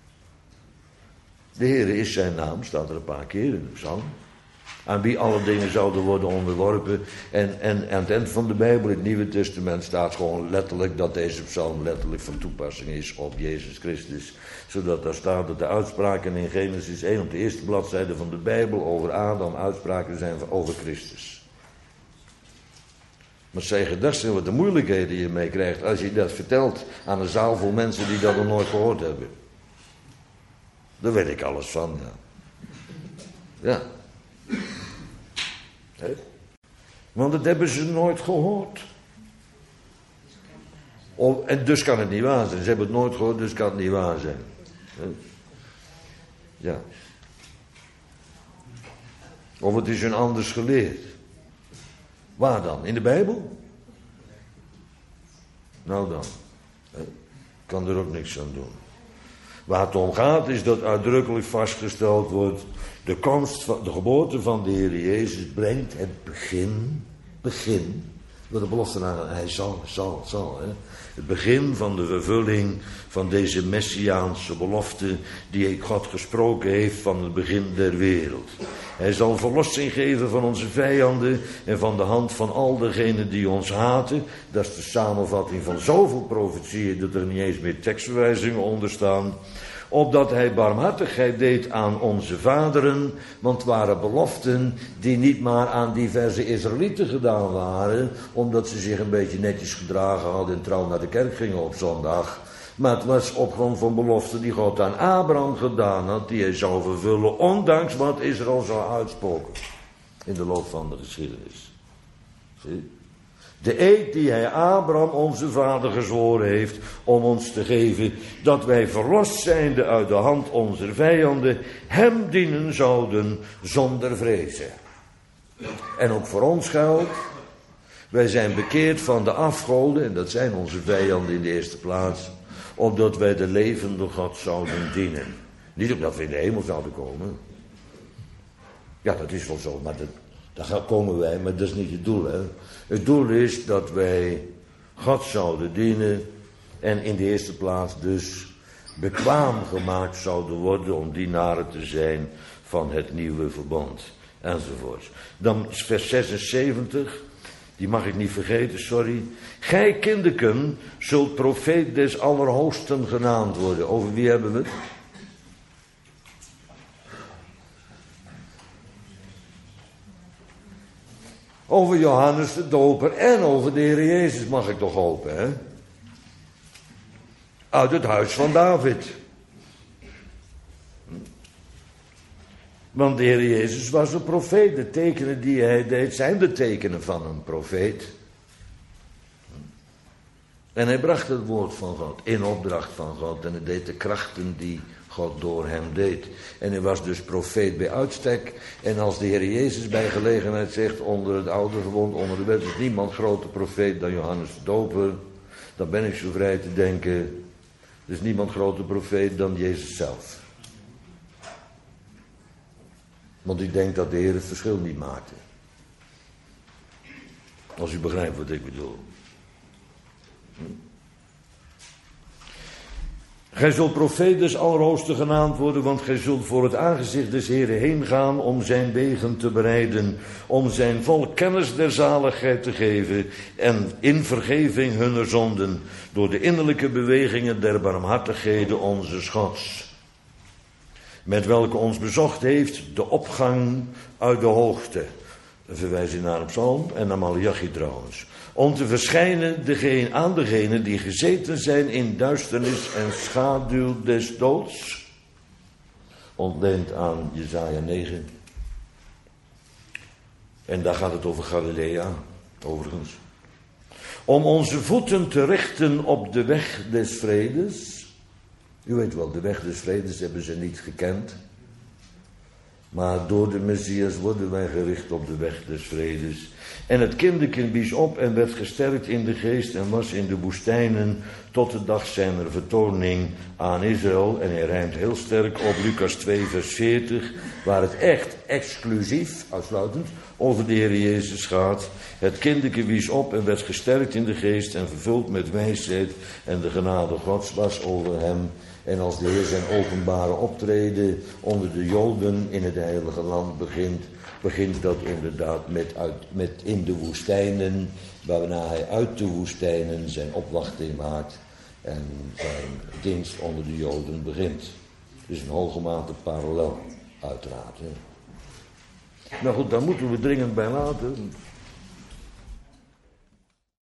De Heere is zijn naam, staat er een paar keer in de psalm. Aan wie alle dingen zouden worden onderworpen. En, en aan het eind van de Bijbel, in het Nieuwe Testament, staat gewoon letterlijk dat deze psalm letterlijk van toepassing is op Jezus Christus. Zodat daar staat dat de uitspraken in Genesis één op de eerste bladzijde van de Bijbel over Adam uitspraken zijn over Christus. Maar zij gedacht zijn wat de moeilijkheden je mee krijgt als je dat vertelt aan een zaal vol mensen die dat nog nooit gehoord hebben. Daar weet ik alles van, ja. Ja. He? Want dat hebben ze nooit gehoord. Of, en dus kan het niet waar zijn. Ze hebben het nooit gehoord, dus kan het niet waar zijn. He? Ja. Of het is hun anders geleerd. Waar dan? In de Bijbel? Nou dan. He? Kan er ook niks aan doen. Waar het om gaat is dat uitdrukkelijk vastgesteld wordt. De komst van, de geboorte van de Heer Jezus brengt het begin, begin Wat de belofte aan, hij zal, zal, zal. Hè? Het begin van de vervulling van deze messiaanse belofte die God gesproken heeft van het begin der wereld. Hij zal verlossing geven van onze vijanden en van de hand van al degenen die ons haten. Dat is de samenvatting van zoveel profetieën dat er niet eens meer tekstverwijzingen onder staan. Opdat hij barmhartigheid deed aan onze vaderen, want het waren beloften die niet maar aan diverse Israëlieten gedaan waren, omdat ze zich een beetje netjes gedragen hadden en trouw naar de kerk gingen op zondag. Maar het was op grond van beloften die God aan Abraham gedaan had, die hij zou vervullen, ondanks wat Israël zou uitspoken in de loop van de geschiedenis. Zie? De eed die hij Abraham, onze vader, gezworen heeft om ons te geven, dat wij verlost zijnde uit de hand onze vijanden, hem dienen zouden zonder vrezen. En ook voor ons geldt, wij zijn bekeerd van de afgoden, en dat zijn onze vijanden in de eerste plaats, opdat wij de levende God zouden dienen. Niet omdat we in de hemel zouden komen. Ja, dat is wel zo, maar dat, daar komen wij, maar dat is niet het doel, hè. Het doel is dat wij God zouden dienen en in de eerste plaats dus bekwaam gemaakt zouden worden om dienaren te zijn van het nieuwe verbond, enzovoort. Dan vers zesenzeventig, die mag ik niet vergeten, sorry. Gij kinderken zult profeet des Allerhoogsten genaamd worden. Over wie hebben we het? Over Johannes de Doper en over de Heer Jezus mag ik toch hopen, hè? Uit het huis van David. Want de Heer Jezus was een profeet. De tekenen die hij deed zijn de tekenen van een profeet. En hij bracht het woord van God in opdracht van God. En hij deed de krachten die God door hem deed. En hij was dus profeet bij uitstek. En als de Heer Jezus bij gelegenheid zegt onder het oude verbond, onder de wet is niemand groter profeet dan Johannes de Doper, dan ben ik zo vrij te denken, er is niemand groter profeet dan Jezus zelf. Want ik denk dat de Heer het verschil niet maakte. Als u begrijpt wat ik bedoel. Hm. Gij zult profeet des Allerhoogsten genaamd worden, want gij zult voor het aangezicht des Heren heen gaan om zijn wegen te bereiden, om zijn volk kennis der zaligheid te geven en in vergeving hunner zonden, door de innerlijke bewegingen der barmhartigheden onze Gods, met welke ons bezocht heeft de opgang uit de hoogte. Een verwijzing naar een psalm en naar Malachi trouwens. Om te verschijnen degene, aan degenen die gezeten zijn in duisternis en schaduw des doods. Ontleend aan Jesaja negen. En daar gaat het over Galilea, overigens. Om onze voeten te richten op de weg des vredes. U weet wel, de weg des vredes hebben ze niet gekend. Maar door de Messias worden wij gericht op de weg des vredes. En het kinderkind wies op en werd gesterkt in de geest en was in de woestijnen tot de dag zijner vertoning aan Israël. En hij rijmt heel sterk op Lucas twee vers veertig, waar het echt exclusief, uitsluitend, over de Heer Jezus gaat. Het kinderkind wies op en werd gesterkt in de geest en vervuld met wijsheid en de genade Gods was over hem. En als de Heer zijn openbare optreden onder de Joden in het heilige land begint, begint dat inderdaad met, uit, met in de woestijnen, waarna hij uit de woestijnen zijn opwachting maakt en zijn dienst onder de Joden begint. Dus in hoge mate parallel, uiteraard. Hè. Nou goed, daar moeten we dringend bij laten.